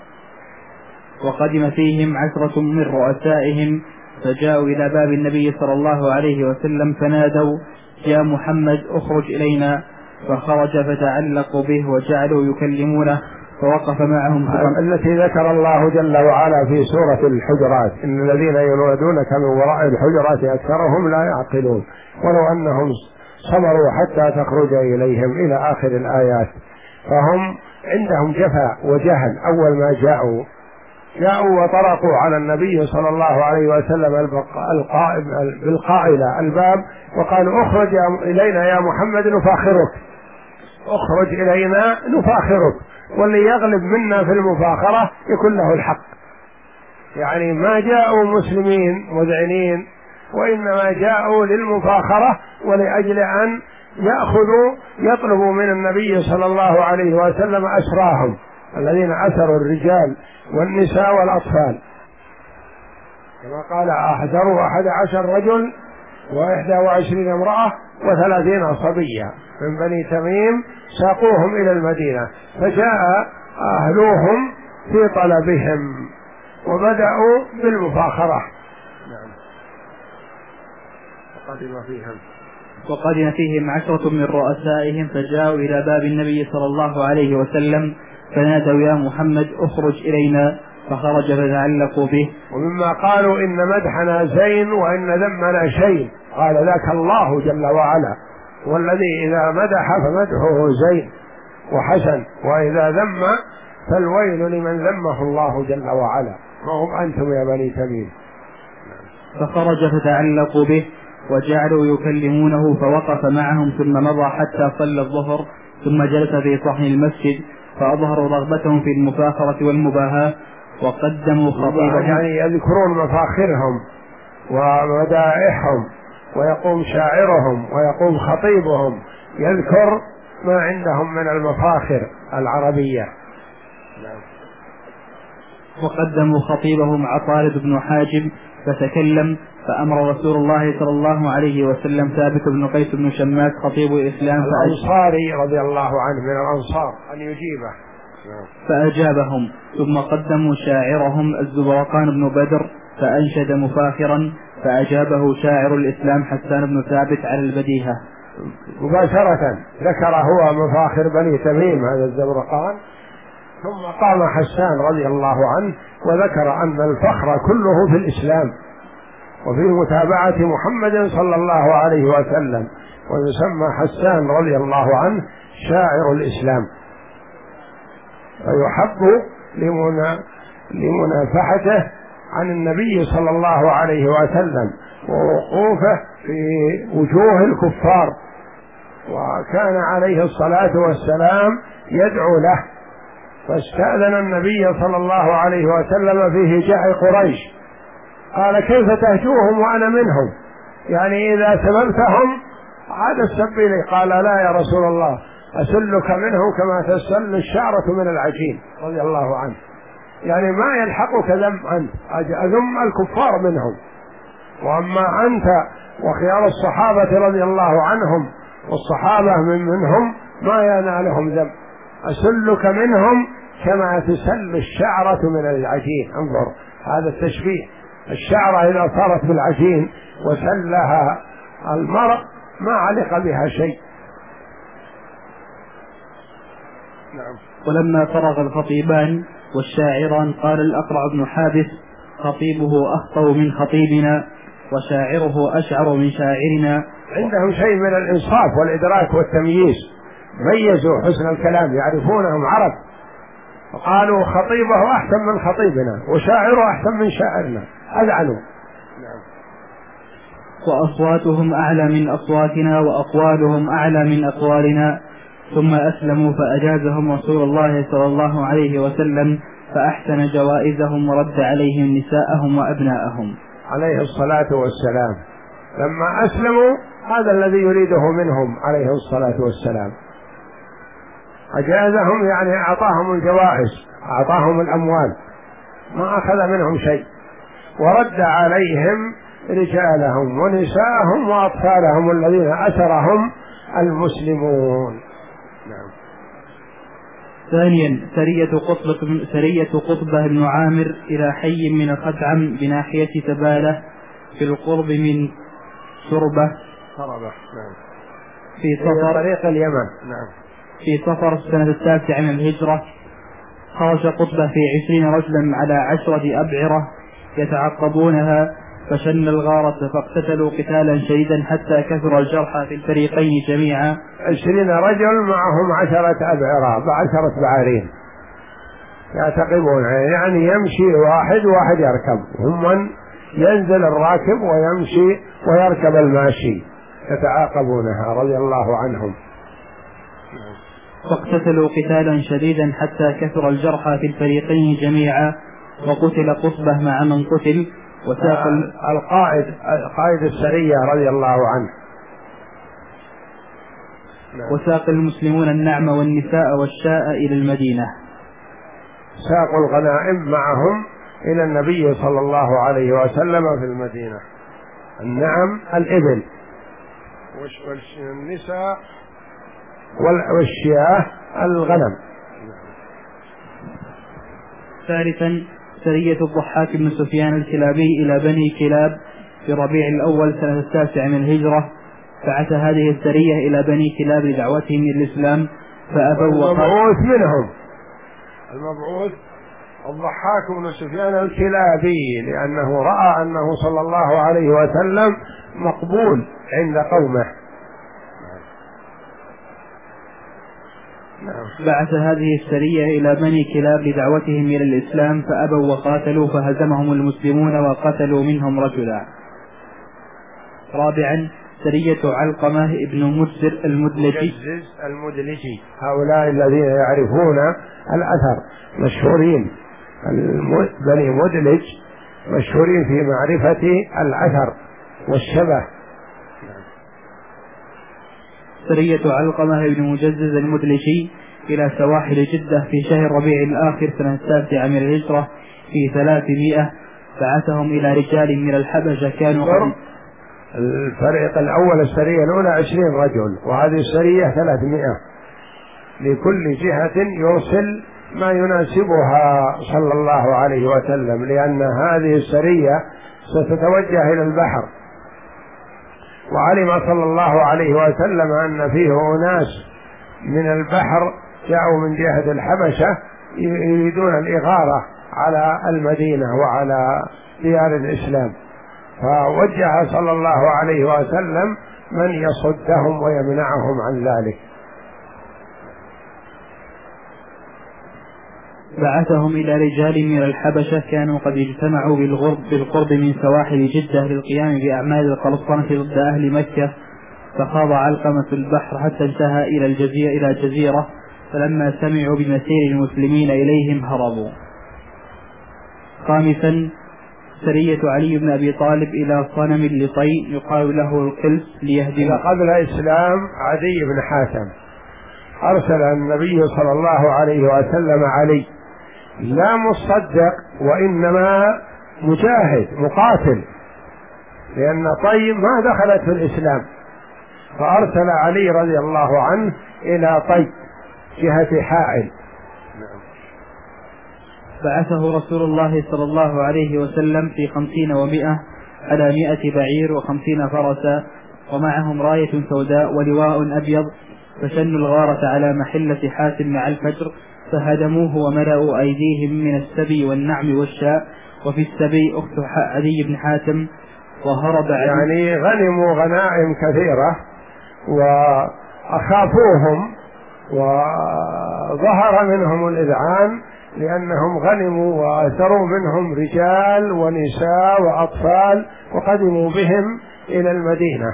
Speaker 2: وقدم فيهم عشرة من رؤسائهم فجاءوا إلى باب النبي صلى الله عليه وسلم فنادوا: يا محمد اخرج إلينا، فخرج فتعلقوا به وجعلوا يكلمونه فوقف معهم.
Speaker 1: التي ذكر الله جل وعلا في سورة الحجرات: إن الذين ينادونك من وراء الحجرات أكثرهم لا يعقلون ولو أنهم صبروا حتى تخرج إليهم إلى آخر الآيات. فهم عندهم جفا وجهل. أول ما جاءوا جاءوا وطرقوا على النبي صلى الله عليه وسلم بالقائلة الباب وقالوا: اخرج إلينا يا محمد نفاخرك، اخرج إلينا نفاخرك، واللي يغلب منا في المفاخرة يكون له الحق. يعني ما جاءوا مسلمين مذعنين، وإنما جاءوا للمفاخرة ولأجل أن يأخذوا يطلبوا من النبي صلى الله عليه وسلم أسراهم الذين أسروا الرجال والنساء والأطفال، كما قال: أحذروا أحد عشر رجل وإحدى وعشرين امرأة وثلاثين صبية من بني تميم، ساقوهم إلى المدينة، فجاء أهلوهم في طلبهم وبدأوا بالمفاخرة. نعم. وقدم فيهم
Speaker 2: وقدم فيهم عشرة من رؤسائهم فجاءوا إلى باب النبي صلى الله عليه وسلم فنادوا: يا محمد اخرج إلينا، فخرج فتعلقوا به.
Speaker 1: ومما قالوا: إن مدحنا زين وإن ذمنا شيء، قال: ذاك الله جل وعلا، والذي إذا مدح فمدحه زين وحسن، وإذا ذم فالويل لمن ذمه الله جل وعلا، وهم أنتم يا بني تميم.
Speaker 2: فخرج فتعلقوا به وجعلوا يكلمونه فوقف معهم ثم مضى حتى صلى الظهر، ثم جلس في صحن المسجد فأظهروا رغبتهم في المفاخرة والمباهاة وقدموا خطيبهم.
Speaker 1: يعني يذكرون مفاخرهم ومدائحهم، ويقوم شاعرهم ويقوم خطيبهم يذكر ما عندهم من المفاخر العربية.
Speaker 2: وقدموا خطيبهم عطارد بن حاجب فتكلم، فأمر رسول الله صلى الله عليه وسلم ثابت بن قيس بن شماس خطيب الإسلام
Speaker 1: الأنصاري رضي الله عنه من الأنصار أن يجيبه،
Speaker 2: فأجابهم. ثم قدموا شاعرهم الزبرقان بن بدر فأنشد مفاخرا، فأجابه شاعر الإسلام حسان بن ثابت على البديهة
Speaker 1: مباشرة. ذكر هو مفاخر بني تميم هذا الزبرقان، ثم قام حسان رضي الله عنه وذكر أن الفخر كله في الإسلام وفي متابعة محمد صلى الله عليه وسلم، ويسمى حسان رضي الله عنه شاعر الإسلام، فيحب لمنافحته عن النبي صلى الله عليه وسلم ووقوفه في وجوه الكفار، وكان عليه الصلاة والسلام يدعو له، فاستأذن النبي صلى الله عليه وسلم في هجاء قريش، قال: كيف تهجوهم وأنا منهم؟ يعني إذا سببتهم عاد السب لي. قال: لا يا رسول الله، أسلك منه كما تسل الشعرة من العجين، رضي الله عنه. يعني ما يلحقك ذم أنت، أذم الكفار منهم، وأما أنت وخيار الصحابة رضي الله عنهم والصحابة من منهم ما ينالهم ذم، أسلك منهم كما تسل الشعرة من العجين. انظر هذا التشبيه، الشعرة إذا صارت بالعجين وسلها المرء ما علق بها شيء.
Speaker 2: نعم. ولما فرغ الخطيبان والشاعران قال الأقرع بن حابس: خطيبه أخطأ من خطيبنا وشاعره أشعر من شاعرنا.
Speaker 1: عندهم شيء من الإنصاف والإدراك والتمييز، ميزوا حسن الكلام، يعرفونهم عرب، وقالوا خطيبه أحسن من خطيبنا وشاعره أحسن من شاعرنا، أذعنوا.
Speaker 2: وأصواتهم أعلى من أصواتنا وأقوالهم أعلى من أقوالنا. ثم أسلموا فأجازهم رسول الله صلى الله عليه وسلم فأحسن جوائزهم ورد عليهم نساءهم وأبناءهم
Speaker 1: عليه الصلاة والسلام. لما أسلموا هذا الذي يريده منهم عليه الصلاة والسلام، أجازهم يعني أعطاهم الجوائز، أعطاهم الأموال، ما أخذ منهم شيء، ورد عليهم رجالهم ونساءهم وأطفالهم الذين أسرهم المسلمون. نعم.
Speaker 2: ثانيا سرية قطبة, سرية قطبة بن عامر إلى حي من الخدعم بناحية تبالة في القرب من سربة
Speaker 1: نعم.
Speaker 2: في صفر
Speaker 1: طريق اليمن. نعم.
Speaker 2: في صفر السنة التاسعة من الهجرة. خرج قطبة في عشرين رجلا على عشرة أبعرة يتعقبونها، فشن الغارة فاقتتلوا قتالا شديدا حتى كثر الجرحى في الفريقين جميعا.
Speaker 1: عشرين رجل معهم عشرة أبعرة بعشرة بعارين يعتقبون، يعني يمشي واحد واحد يركب، هم من ينزل الراكب ويمشي ويركب الماشي يتعاقبونها رضي الله عنهم.
Speaker 2: فاقتتلوا قتالا شديدا حتى كثر الجرحى في الفريقين جميعا، وقتل قطبة مع من قتل. وساق
Speaker 1: القائد قائد السرية رضي الله عنه.
Speaker 2: وساق المسلمون النعم والنساء والشاء إلى المدينة.
Speaker 1: ساقوا الغنائم معهم إلى النبي صلى الله عليه وسلم في المدينة. النعم الإبل، والنساء والشياه الغنم.
Speaker 2: ثالثا سرية الضحاك بن سفيان الكلابي إلى بني كلاب في ربيع الأول سنة التاسع من الهجرة. بعث هذه السرية إلى بني كلاب لدعوتهم إلى الإسلام فأبوا.
Speaker 1: المبعوث منهم المبعوث الضحاك بن سفيان الكلابي، لأنه رأى أنه صلى الله عليه وسلم مقبول عند قومه.
Speaker 2: بعث هذه السرية إلى بني كلاب لدعوتهم إلى الإسلام فأبوا وقاتلوا، فهزمهم المسلمون وقتلوا منهم رجلا. رابعا سرية علقمة ابن مجزر المدلجي
Speaker 1: المدلجي هؤلاء الذين يعرفون الأثر مشهورين، بني مدلج مشهورين في معرفة الأثر والشبه.
Speaker 2: سرية علقمة ابن مجزز المدلجي إلى سواحل جدة في شهر ربيع الآخر سنة التاسعة من الهجرة في ثلاثمائة. بعثهم إلى رجال من الحبشة كانوا
Speaker 1: الفريق الأول السرية الأولى عشرين رجل، وهذه السرية ثلاثمائة، لكل جهة يرسل ما يناسبها صلى الله عليه وسلم، لأن هذه السرية ستتوجه إلى البحر، وعلم صلى الله عليه وسلم أن فيه أناس من البحر جاءوا من جهة الحبشة يريدون الإغارة على المدينة وعلى ديار الإسلام، فوجه صلى الله عليه وسلم من يصدهم ويمنعهم عن ذلك.
Speaker 2: بعثهم إلى رجال من الحبشة كانوا قد اجتمعوا بالغرب بالقرب من سواحل جدة للقيام بأعمال القرصنة ضد أهل مكة، فخاض علقمة البحر حتى انتهى إلى الجزيرة إلى جزيرة، فلما سمعوا بمسير المسلمين إليهم هربوا. خامسا سرية علي بن أبي طالب إلى صنم لطي يقال له القلس ليهدم.
Speaker 1: قبل إسلام عدي بن حاتم أرسل النبي صلى الله عليه وسلم علي لا مصدق وإنما مجاهد مقاتل، لأن طي ما دخلت في الإسلام، فأرسل علي رضي الله عنه إلى طي جهة حائل.
Speaker 2: بعثه رسول الله صلى الله عليه وسلم في خمسين ومائة على مائة بعير وخمسين فرسا، ومعهم راية سوداء ولواء أبيض، فشنوا الغارة على محلة حاتم مع الفجر فهدموه وملأوا أيديهم من السبي والنعم والشاء، وفي السبي أخت عدي بن حاتم، وهرب
Speaker 1: يعني غنموا غنائم كثيرة وأخافوهم وظهر منهم الإذعان، لأنهم غنموا وأسروا منهم رجال ونساء وأطفال وقدموا بهم إلى المدينة.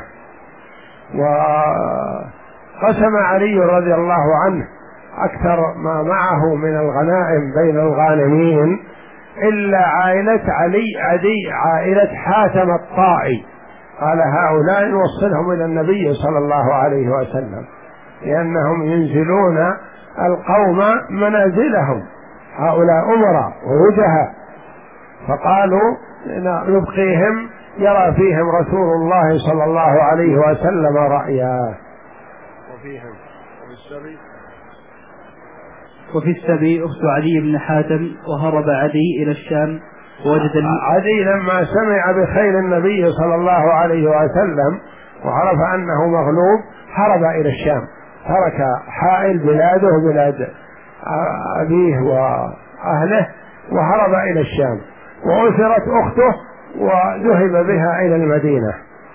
Speaker 1: وقسم علي رضي الله عنه أكثر ما معه من الغنائم بين الغانمين إلا عائلة علي عدي عائلة حاتم الطائي، قال هؤلاء نوصلهم إلى النبي صلى الله عليه وسلم، لأنهم ينزلون القوم منازلهم، هؤلاء أمراء ووجهاء فقالوا نبقيهم يرى فيهم رسول الله صلى الله عليه وسلم رأيا. وفيهم وفي
Speaker 2: وفي السبي أخت عدي بن حاتم، وهرب عدي إلى الشام ووجد
Speaker 1: عدي لما سمع بخير النبي صلى الله عليه وسلم وعرف أنه مغلوب هرب إلى الشام، ترك حائل بلاده بلاد أبيه وأهله وهرب إلى الشام، وأسرت أخته وذهب بها إلى المدينة.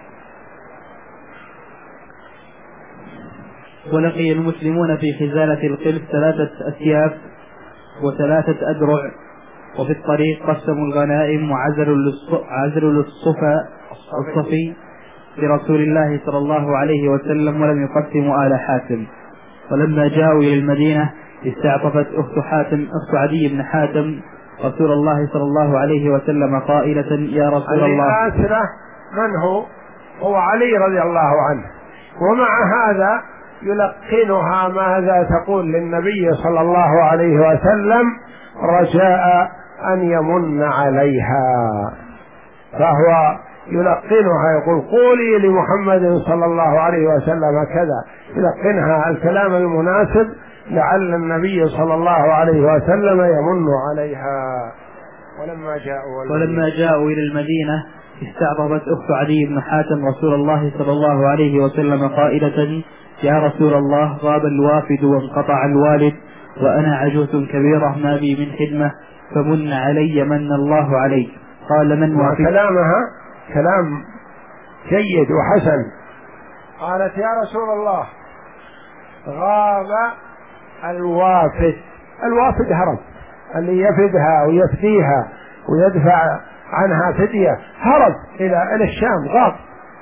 Speaker 2: ولقي المسلمون في خزانة القلب ثلاثة أسياف وثلاثة أدرع، وفي الطريق قسموا الغنائم وعزلوا للصفا الصفي لرسول الله صلى الله عليه وسلم، ولم يقسموا آل حاتم. ولما جاءوا إلى المدينة استعطفت أخت حاتم أخت عدي بن حاتم رسول الله صلى الله عليه وسلم قائلة: يا رسول الله.
Speaker 1: الآسرة من هو؟ هو علي رضي الله عنه، ومع هذا يلقنها ماذا تقول للنبي صلى الله عليه وسلم رجاء أن يمن عليها، فهو يلقنها يقول قولي لمحمد صلى الله عليه وسلم كذا، يلقنها الكلام المناسب لعل النبي صلى الله عليه وسلم يمن عليها. ولما جاءوا
Speaker 2: ولما جاءوا إلى المدينة استعرضت أخت عدي بن حاتم رسول الله صلى الله عليه وسلم قائلة: يا رسول الله، غاب الوافد وانقطع الوالد وأنا عجوز كبيرة ما بي من خدمة، فمن علي من الله عليك. قال: من وافد؟
Speaker 1: كلامها كلام جيد وحسن. قالت: يا رسول الله، غاب الوافد. الوافد هرب، اللي يفدها ويفديها ويدفع عنها فدية هرب إلى إلى الشام، غاب.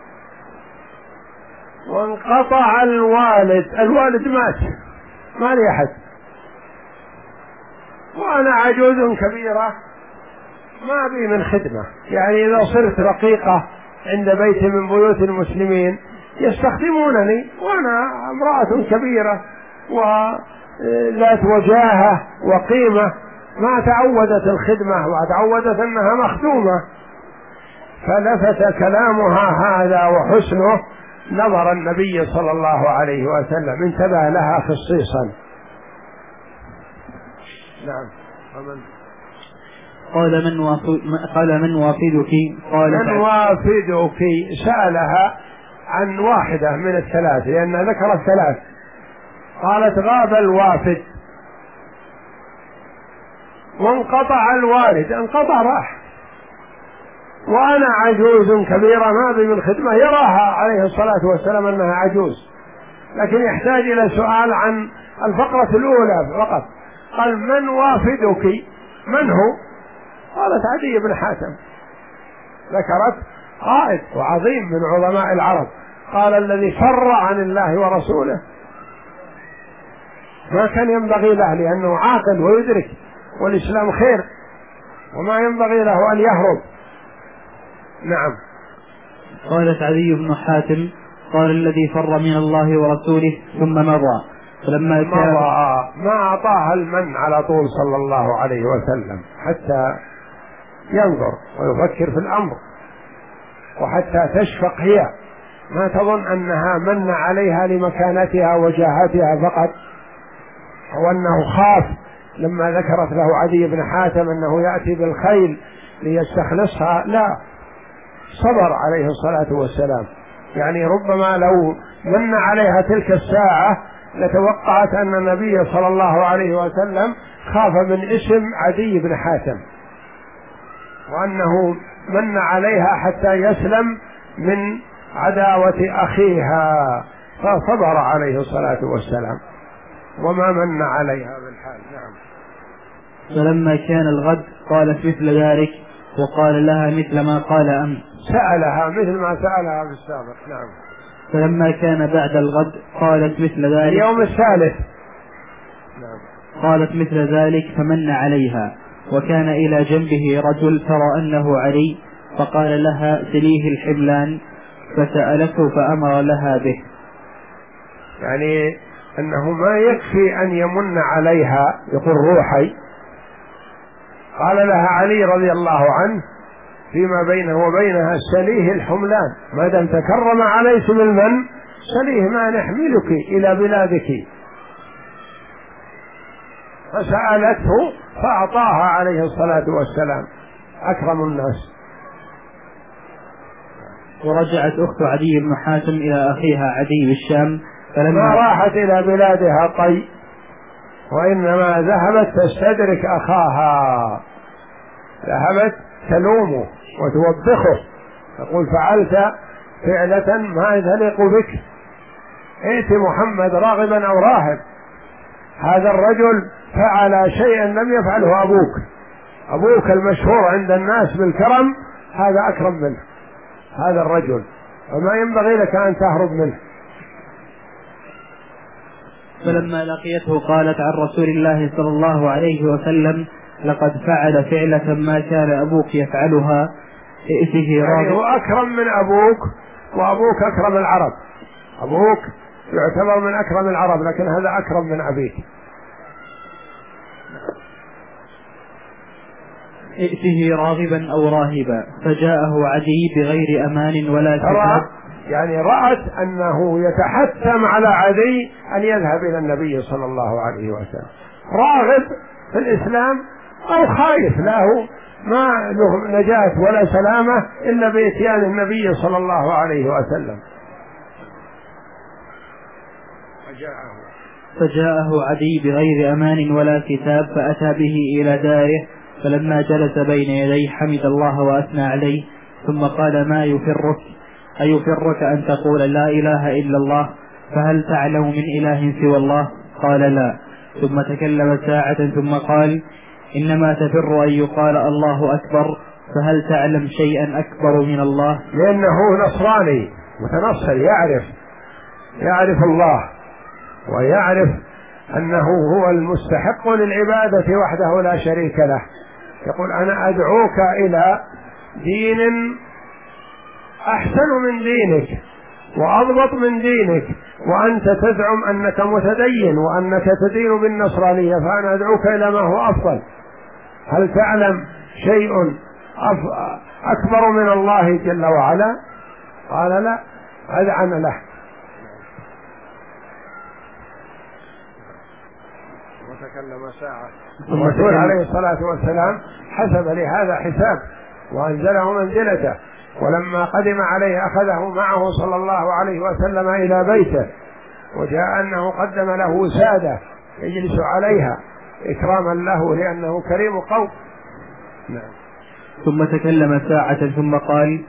Speaker 1: وانقطع الوالد، الوالد مات، ما لي أحد، وأنا عجوز كبيرة ما بي من خدمة. يعني إذا صرت رقيقة عند بيت من بيوت المسلمين يستخدمونني، وأنا امرأة كبيرة وذات وجاهة وقيمة، ما تعودت الخدمة وتعودت أنها مخدومة. فلفت كلامها هذا وحسنه نظر النبي صلى الله عليه وسلم، انتبه لها خصيصا. نعم. ومن
Speaker 2: قال من وافد قال من وافدك؟ قال
Speaker 1: من وافدك؟ سألها عن واحدة من الثلاث لأن ذكر الثلاث. قالت: غاب الوافد وانقطع الوالد، انقطع راح، وأنا عجوز كبيرة ما بي من خدمة. يراها عليه الصلاة والسلام أنها عجوز، لكن يحتاج إلى سؤال عن الفقرة الأولى فقط. قال: من وافدك؟ من هو؟ قالت: عدي بن حاتم. ذكرت قائد وعظيم من عظماء العرب. قال: الذي فر عن الله ورسوله، ما كان ينبغي له لأنه عاقل ويدرك والإسلام خير، وما ينبغي له أن يهرب. نعم.
Speaker 2: قالت عدي بن حاتم: قال: الذي فر من الله ورسوله ثم مضى. فلما كان
Speaker 1: مضى ما أعطاها المن على طول صلى الله عليه وسلم حتى ينظر ويفكر في الأمر، وحتى تشفق هي، ما تظن أنها من عليها لمكانتها وجاهتها فقط، أو أنه خاف لما ذكرت له عدي بن حاتم أنه يأتي بالخيل ليستخلصها. لا، صبر عليه الصلاة والسلام. يعني ربما لو من عليها تلك الساعة لتوقعت أن النبي صلى الله عليه وسلم خاف من اسم عدي بن حاتم، وأنه من عليها حتى يسلم من عداوة أخيها، فصبر عليه الصلاة والسلام وما من عليها بالحال. نعم.
Speaker 2: فلما كان الغد قالت مثل ذلك، وقال لها مثل ما قال أمس.
Speaker 1: سألها مثل ما سألها في السابق. نعم.
Speaker 2: فلما كان بعد الغد قالت مثل ذلك،
Speaker 1: اليوم الثالث.
Speaker 2: نعم. قالت مثل ذلك فمن عليها، وكان إلى جنبه رجل ترى أنه علي، فقال لها: سليه الحملان، فسألته فأمر لها به.
Speaker 1: يعني أنه ما يكفي أن يمن عليها يقول روحي، قال لها علي رضي الله عنه فيما بينه وبينها سليه الحملان، ما دام تكرم عليك بالمن سليه ما نحملك إلى بلادك. فسألته فأعطاها عليه الصلاة والسلام، أكرم الناس.
Speaker 2: ورجعت أخت عدي بن حاتم إلى أخيها عدي بالشام، فلما
Speaker 1: ما راحت إلى بلادها طي، وإنما ذهبت تستدرك أخاها، ذهبت تلومه وتوبخه، تقول فعلت فعلة ما تليق بك، ائت محمد راغبا أو راهب، هذا الرجل فعل شيئا لم يفعله أبوك، أبوك المشهور عند الناس بالكرم هذا أكرم منه هذا الرجل، وما ينبغي لك أن تهرب منه.
Speaker 2: فلما لقيته قالت عن رسول الله صلى الله عليه وسلم لقد فعل فعلة ما كان أبوك يفعلها، ائته راغب.
Speaker 1: يعني هو أكرم من أبوك، وأبوك أكرم العرب، أبوك يعتبر من أكرم العرب، لكن هذا أكرم من أبيك.
Speaker 2: ائته راغبا أو راهبا، فجاءه عدي بغير أمان ولا كتاب.
Speaker 1: يعني رأت أنه يتحتم على عدي أن يذهب إلى النبي صلى الله عليه وسلم، راغب في الإسلام أو خايف له ما له نجاة ولا سلامة إلا بإتيان النبي صلى الله عليه وسلم. فجاءه
Speaker 2: فجاءه عدي بغير أمان ولا كتاب، فأتى به إلى داره، فلما جلس بين يديه حمد الله وأثنى عليه، ثم قال ما يفرك؟ أيفرك أن تقول لا إله إلا الله؟ فهل تعلم من إله سوى الله؟ قال لا. ثم تكلم ساعة ثم قال إنما تفر أن يقال الله أكبر، فهل تعلم شيئا أكبر من الله؟
Speaker 1: لأنه نصراني متنصر، يعرف يعرف الله ويعرف أنه هو المستحق للعبادة وحده لا شريك له. يقول أنا أدعوك إلى دين أحسن من دينك وأضبط من دينك، وأنت تزعم أنك متدين وأنك تدين بالنصرانية، فأنا أدعوك إلى ما هو أفضل. هل تعلم شيء أكبر من الله جل وعلا؟ قال لا، أذعن له. وتكلم ساعة. الرسول عليه الصلاة والسلام حسب لهذا حساب وأنزله منزلته، ولما قدم عليه أخذه معه صلى الله عليه وسلم إلى بيته، وجاء أنه قدم له وسادة يجلس عليها إكراما له لأنه كريم قوم. نعم.
Speaker 2: ثم تكلم ساعة ثم قال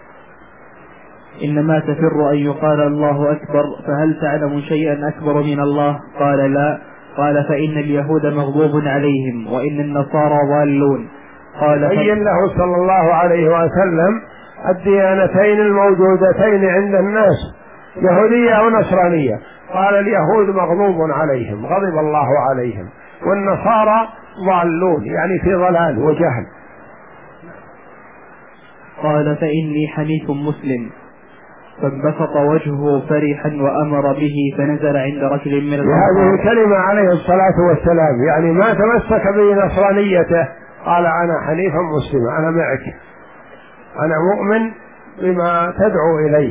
Speaker 2: إنما تفر أن يقال الله أكبر، فهل تعلم شيئا أكبر من الله؟ قال لا. قال فإن اليهود مغضوب عليهم وإن النصارى ضالون. قال
Speaker 1: بين له صلى الله عليه وسلم الديانتين الموجودتين عند الناس، يهودية ونصرانية. قال اليهود مغضوب عليهم غضب الله عليهم، والنصارى ضالون يعني في ضلال وجهل.
Speaker 2: قال فإني حنيف مسلم. فانبسط وجهه فرحا وأمر به، فنزل عند رجل من الأنصار.
Speaker 1: هذه كلمة عليه الصلاة والسلام، يعني ما تمسك بنصرانيته، قال أنا حنيفا مسلما، أنا معك، أنا مؤمن بما تدعو إليه.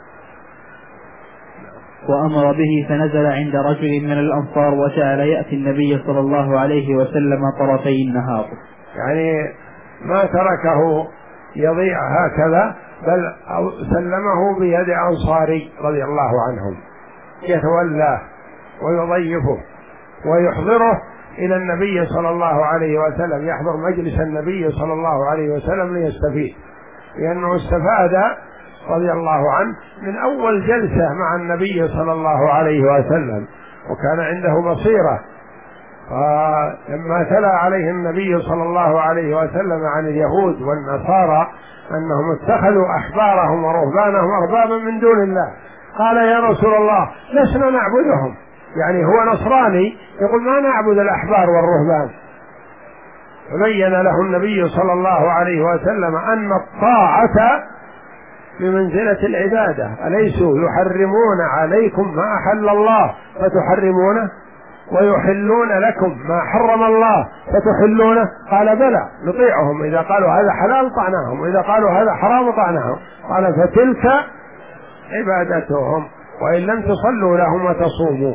Speaker 2: وأمر به فنزل عند رجل من الأنصار، وجعل يأتي النبي صلى الله عليه وسلم طرفي النهار.
Speaker 1: يعني ما تركه يضيع هكذا، بل سلمه بيد أنصاري رضي الله عنهم يتولاه ويضيفه ويحضره إلى النبي صلى الله عليه وسلم، يحضر مجلس النبي صلى الله عليه وسلم ليستفيد، لأنه استفاد رضي الله عنه من أول جلسة مع النبي صلى الله عليه وسلم، وكان عنده بصيرة. فلما تلا عليه النبي صلى الله عليه وسلم عن اليهود والنصارى أنهم اتخذوا أحبارهم ورهبانهم أربابا من دون الله، قال يا رسول الله لسنا نعبدهم، يعني هو نصراني يقول ما نعبد الأحبار والرهبان. فبين له النبي صلى الله عليه وسلم أن الطاعة بمنزلة العبادة، أليسوا يحرمون عليكم ما أحل الله فتحرمونه؟ ويحلون لكم ما حرم الله فتحلونه؟ قال بلى نطيعهم، إذا قالوا هذا حلال طعناهم، وإذا قالوا هذا حرام طعناهم. قال فتلك عبادتهم وإن لم تصلوا لهم وتصوموا.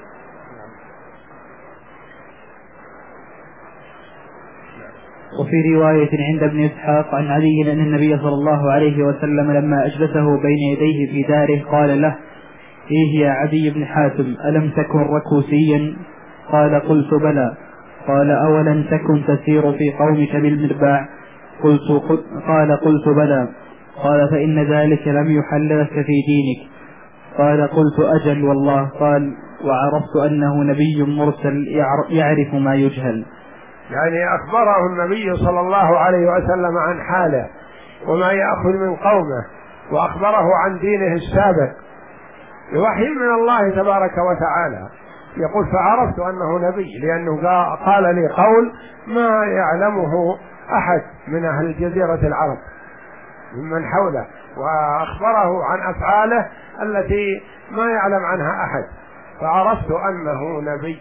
Speaker 2: وفي رواية عند ابن إسحاق عن علي أن النبي صلى الله عليه وسلم لما أجلسه بين يديه في داره قال له: إيه يا عدي بن حاتم، ألم تكن ركوسيا؟ قال: قلت بلى. قال: أولم تكن تسير في قومك بالمرباع؟ قلت قال: قلت بلى. قال: فإن ذلك لم يحل لك في دينك. قال: قلت أجل والله. قال: وعرفت أنه نبي مرسل يعرف ما يجهل.
Speaker 1: يعني أخبره النبي صلى الله عليه وسلم عن حاله وما يأخذ من قومه، وأخبره عن دينه السابق بوحي من الله تبارك وتعالى. يقول: فعرفت أنه نبي، لأنه قال لي قول ما يعلمه أحد من أهل جزيرة العرب ممن حوله، وأخبره عن أفعاله التي ما يعلم عنها أحد، فعرفت أنه نبي.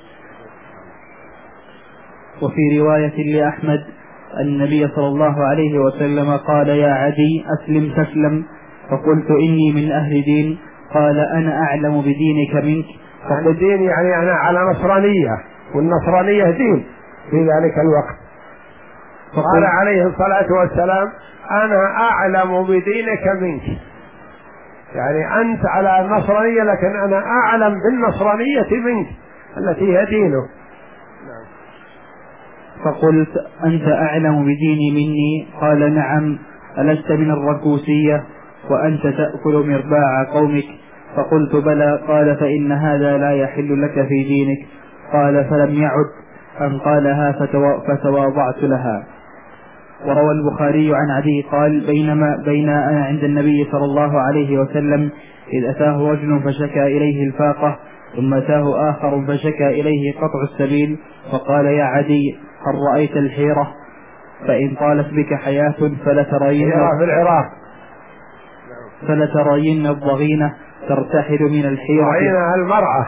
Speaker 2: وفي رواية لأحمد النبي صلى الله عليه وسلم قال: يا عدي أسلم تسلم. فقلت: إني من أهل دين. قال: أنا أعلم بدينك منك.
Speaker 1: فقلت: دين يعني أنا على نصرانية، والنصرانية دين في ذلك الوقت. قال عليه الصلاة والسلام: أنا أعلم بدينك منك، يعني أنت على النصرانية لكن أنا أعلم بالنصرانية منك التي هي دينه.
Speaker 2: فقلت: أنت أعلم بديني مني؟ قال: نعم. ألست من الركوسية وأنت تأكل مرباع قومك؟ فقلت: بلى. قال: فإن هذا لا يحل لك في دينك. قال: فلم يعد أن قالها فتواضعت لها. وروى البخاري عن عدي قال: بينما بين أنا عند النبي صلى الله عليه وسلم إذ أتاه رجل فشكى إليه الفاقة، ثم أتاه آخر فشكى إليه قطع السبيل، فقال: يا عدي، هل رأيت الحيرة؟ فإن طالت بك حياة فلترين
Speaker 1: في العراق
Speaker 2: فلترين الضغينة ترتحل من الحيرة.
Speaker 1: رأينا المرأة.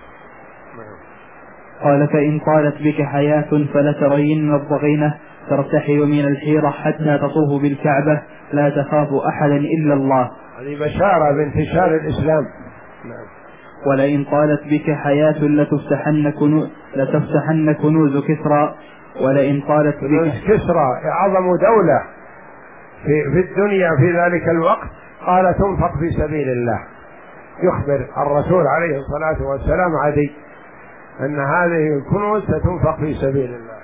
Speaker 2: قال: فإن طالت بك حياة فلترين الضغينة ترتحل من الحيرة حتى تطوف بالكعبة لا تخاف أحدا إلا الله.
Speaker 1: هذه بشارة بانتشار الإسلام.
Speaker 2: ولئن طالت بك حياة لتفتحن كنوز, لتفتحن كنوز كسرى. ولئن طالت بك
Speaker 1: كسرى أعظم دولة في, في الدنيا في ذلك الوقت، قال تنفق في سبيل الله. يخبر الرسول عليه الصلاة والسلام عدي أن هذه الكنوز ستنفق في سبيل الله.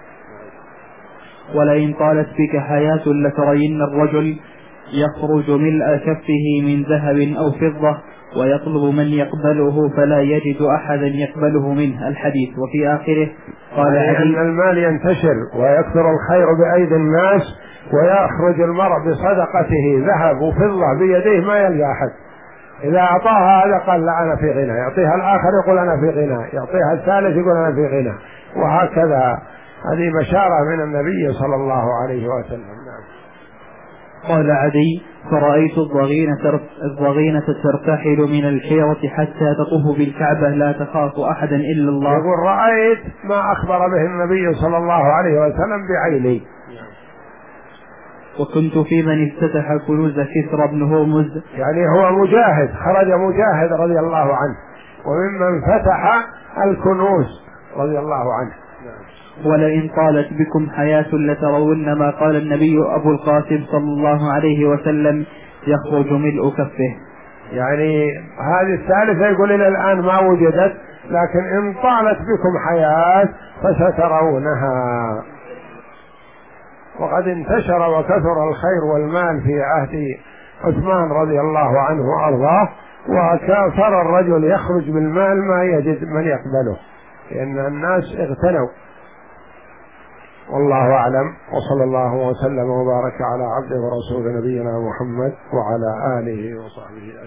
Speaker 2: ولئن طالت بك حياة لترين الرجل يخرج ملء كفه من ذهب أو فضة ويطلب من يقبله فلا يجد أحدا يقبله منه. الحديث. وفي آخره قال:
Speaker 1: يعني أن المال ينتشر ويكثر الخير بأيدي الناس، ويخرج المرء بصدقته ذهب وفضة بيديه ما يلقى أحد. إذا أعطاها هذا قال: لا أنا في غنى، يعطيها الآخر يقول أنا في غنى، يعطيها الثالث يقول أنا في غنى، وهكذا. هذه بشارة من النبي صلى الله عليه وسلم. نعم.
Speaker 2: قال عدي: فرأيت الضغينة الضغينة ترتحل من الحيرة حتى تطوف بالكعبة لا تخاف أحدا إلا الله.
Speaker 1: يقول: رأيت ما أخبر به النبي صلى الله عليه وسلم بعيني.
Speaker 2: وكنت في من افتتح كنوز كسرى بن هرمز،
Speaker 1: يعني هو مجاهد، خرج مجاهد رضي الله عنه، وممن فتح الكنوز رضي الله عنه.
Speaker 2: ولئن طالت بكم حياة لترون ما قال النبي أبو القاسم صلى الله عليه وسلم: يخرج ملء كفه.
Speaker 1: يعني هذه الثالثة يقول إلى الآن ما وجدت، لكن إن طالت بكم حياة فسترونها. وقد انتشر وكثر الخير والمال في عهد عثمان رضي الله عنه وأرضاه، وكثر الرجل يخرج بالمال ما يجد من يقبله، لأن الناس اغتنوا. والله أعلم، وصلى الله وسلم وبارك على عبده ورسول نبينا محمد وعلى آله وصحبه أجمعين.